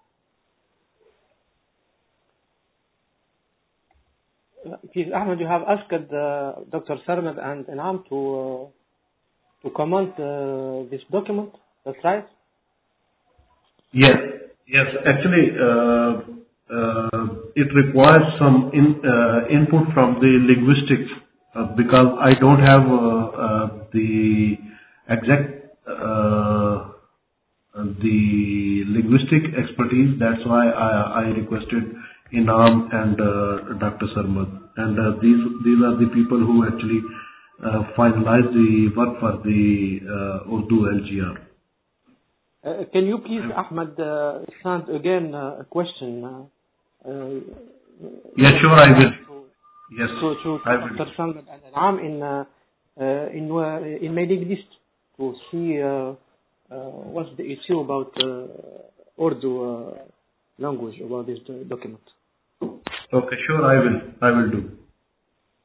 Please, Ahmed, you have asked uh, Doctor Sarmat and Inam to uh, to comment uh, this document. That's right? Yes. Yes. Actually, uh, uh, it requires some in, uh, input from the linguistics uh, because I don't have uh, uh, the exact uh, the linguistic expertise. That's why I, I requested Inam and uh, Doctor Sarmat. And uh, these these are the people who actually uh, finalize the work for the uh, Urdu L G R. Uh, can you please, Ahmed, uh, send again uh, a question? Uh, uh, yes, sure, I will. Yes, to, to, I to will. Doctor Sarmat and Inam in uh, uh, in uh, in mailing list to see uh, uh, what's the issue about uh, Urdu uh, language about this uh, document. Okay, sure, I will. I will do.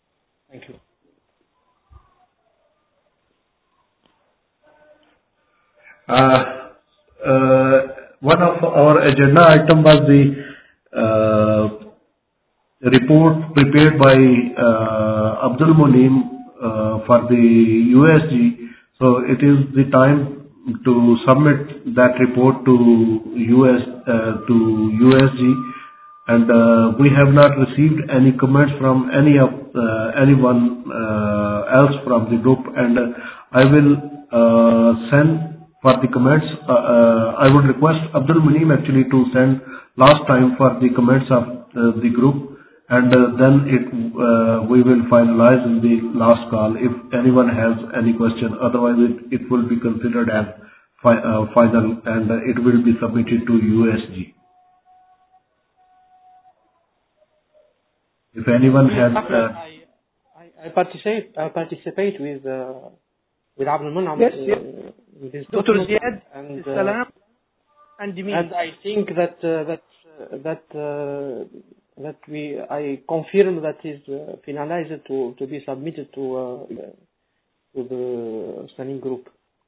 Thank you. Uh, uh, one of our agenda item was the uh, report prepared by uh, Abdul Munim uh, for the U S G. So it is the time to submit that report to U S uh, to U S G, and uh, we have not received any comments from any of uh, anyone uh, else from the group, and uh, I will uh, send for the comments. Uh, uh, I would request Abdul Munim actually to send last time for the comments of uh, the group, and uh, then it uh, we will finalize in the last call if anyone has any question. Otherwise, it, it will be considered as fi uh, final, and uh, it will be submitted to U S G. If anyone has, uh, I, I, I participate. I participate with uh, with Abdul Munam. Yes, uh, yes. with this Doctor document, Ziad, and uh, Salam, and me. and I think that uh, that uh, that uh, that we I confirm that is uh, finalized to to be submitted to uh, to the standing group.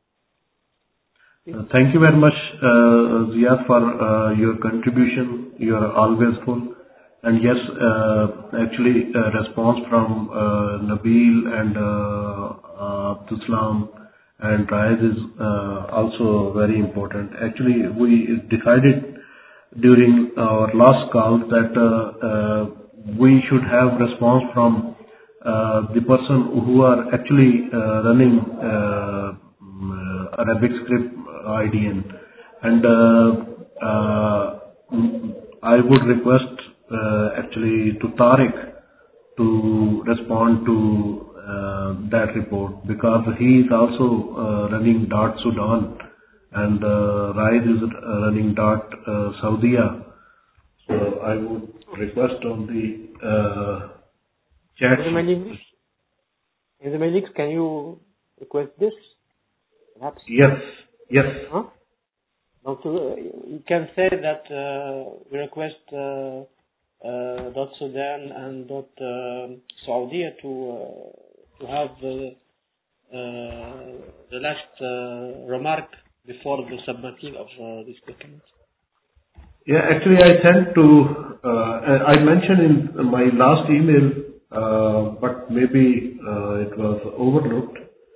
uh, thank you very much, uh, Ziad, for uh, your contribution. You are always full. And yes, uh, actually, uh, response from uh, Nabil and uh, uh, Abdul Salam and Raed is uh, also very important. Actually, we decided during our last call that uh, uh, we should have response from uh, the person who are actually uh, running uh, mm, Arabic script I D N. And uh, uh, I would request uh, actually to Tariq to respond to uh, that report, because he is also uh, running Dart Sudan, and uh, Raid is uh, running Dart uh, Saudi. So I would request on the uh, chat. In the mailings, in the mailings, can you request this? Perhaps. Yes, yes. Huh? Donc, uh, you can say that uh, we request uh, uh, dot Sudan and dot uh, Saudi to uh, to have the uh, the last uh, remark before the submitting of uh, this document. Yeah, actually I sent to, uh, I mentioned in my last email, uh, but maybe uh, it was overlooked,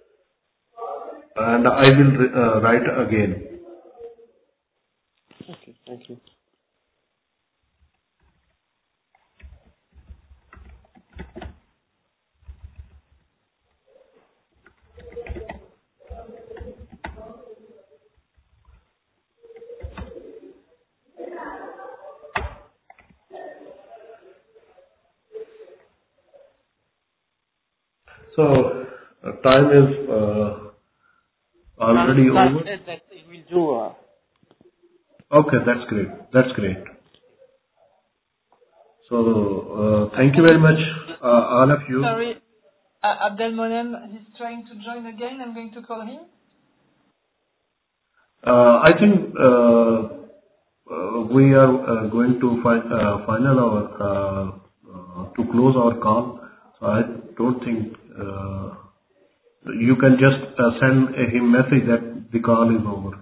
and I will uh, write again. Okay, thank you. So, uh, time is uh, already That over. said that it will do. Uh, Okay, that's great. That's great. So, uh, thank you very much, uh, all of you. Sorry, uh, Abdelmonem, he's trying to join again. I'm going to call him. Uh, I think uh, uh, we are uh, going to fi- uh, final our uh, uh, to close our call. So I don't think uh, you can just uh, send him message that the call is over.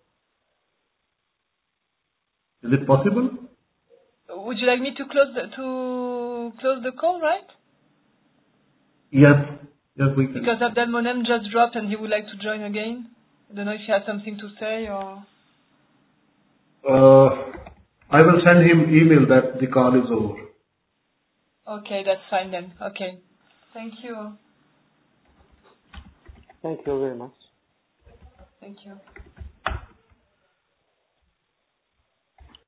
Is it possible? Would you like me to close the, to close the call, right? Yes. Yes, we can. Because Abdelmonem just dropped and he would like to join again. I don't know if he has something to say or... Uh, I will send him email that the call is over. Okay, that's fine then. Okay. Thank you. thank you very much. Thank you.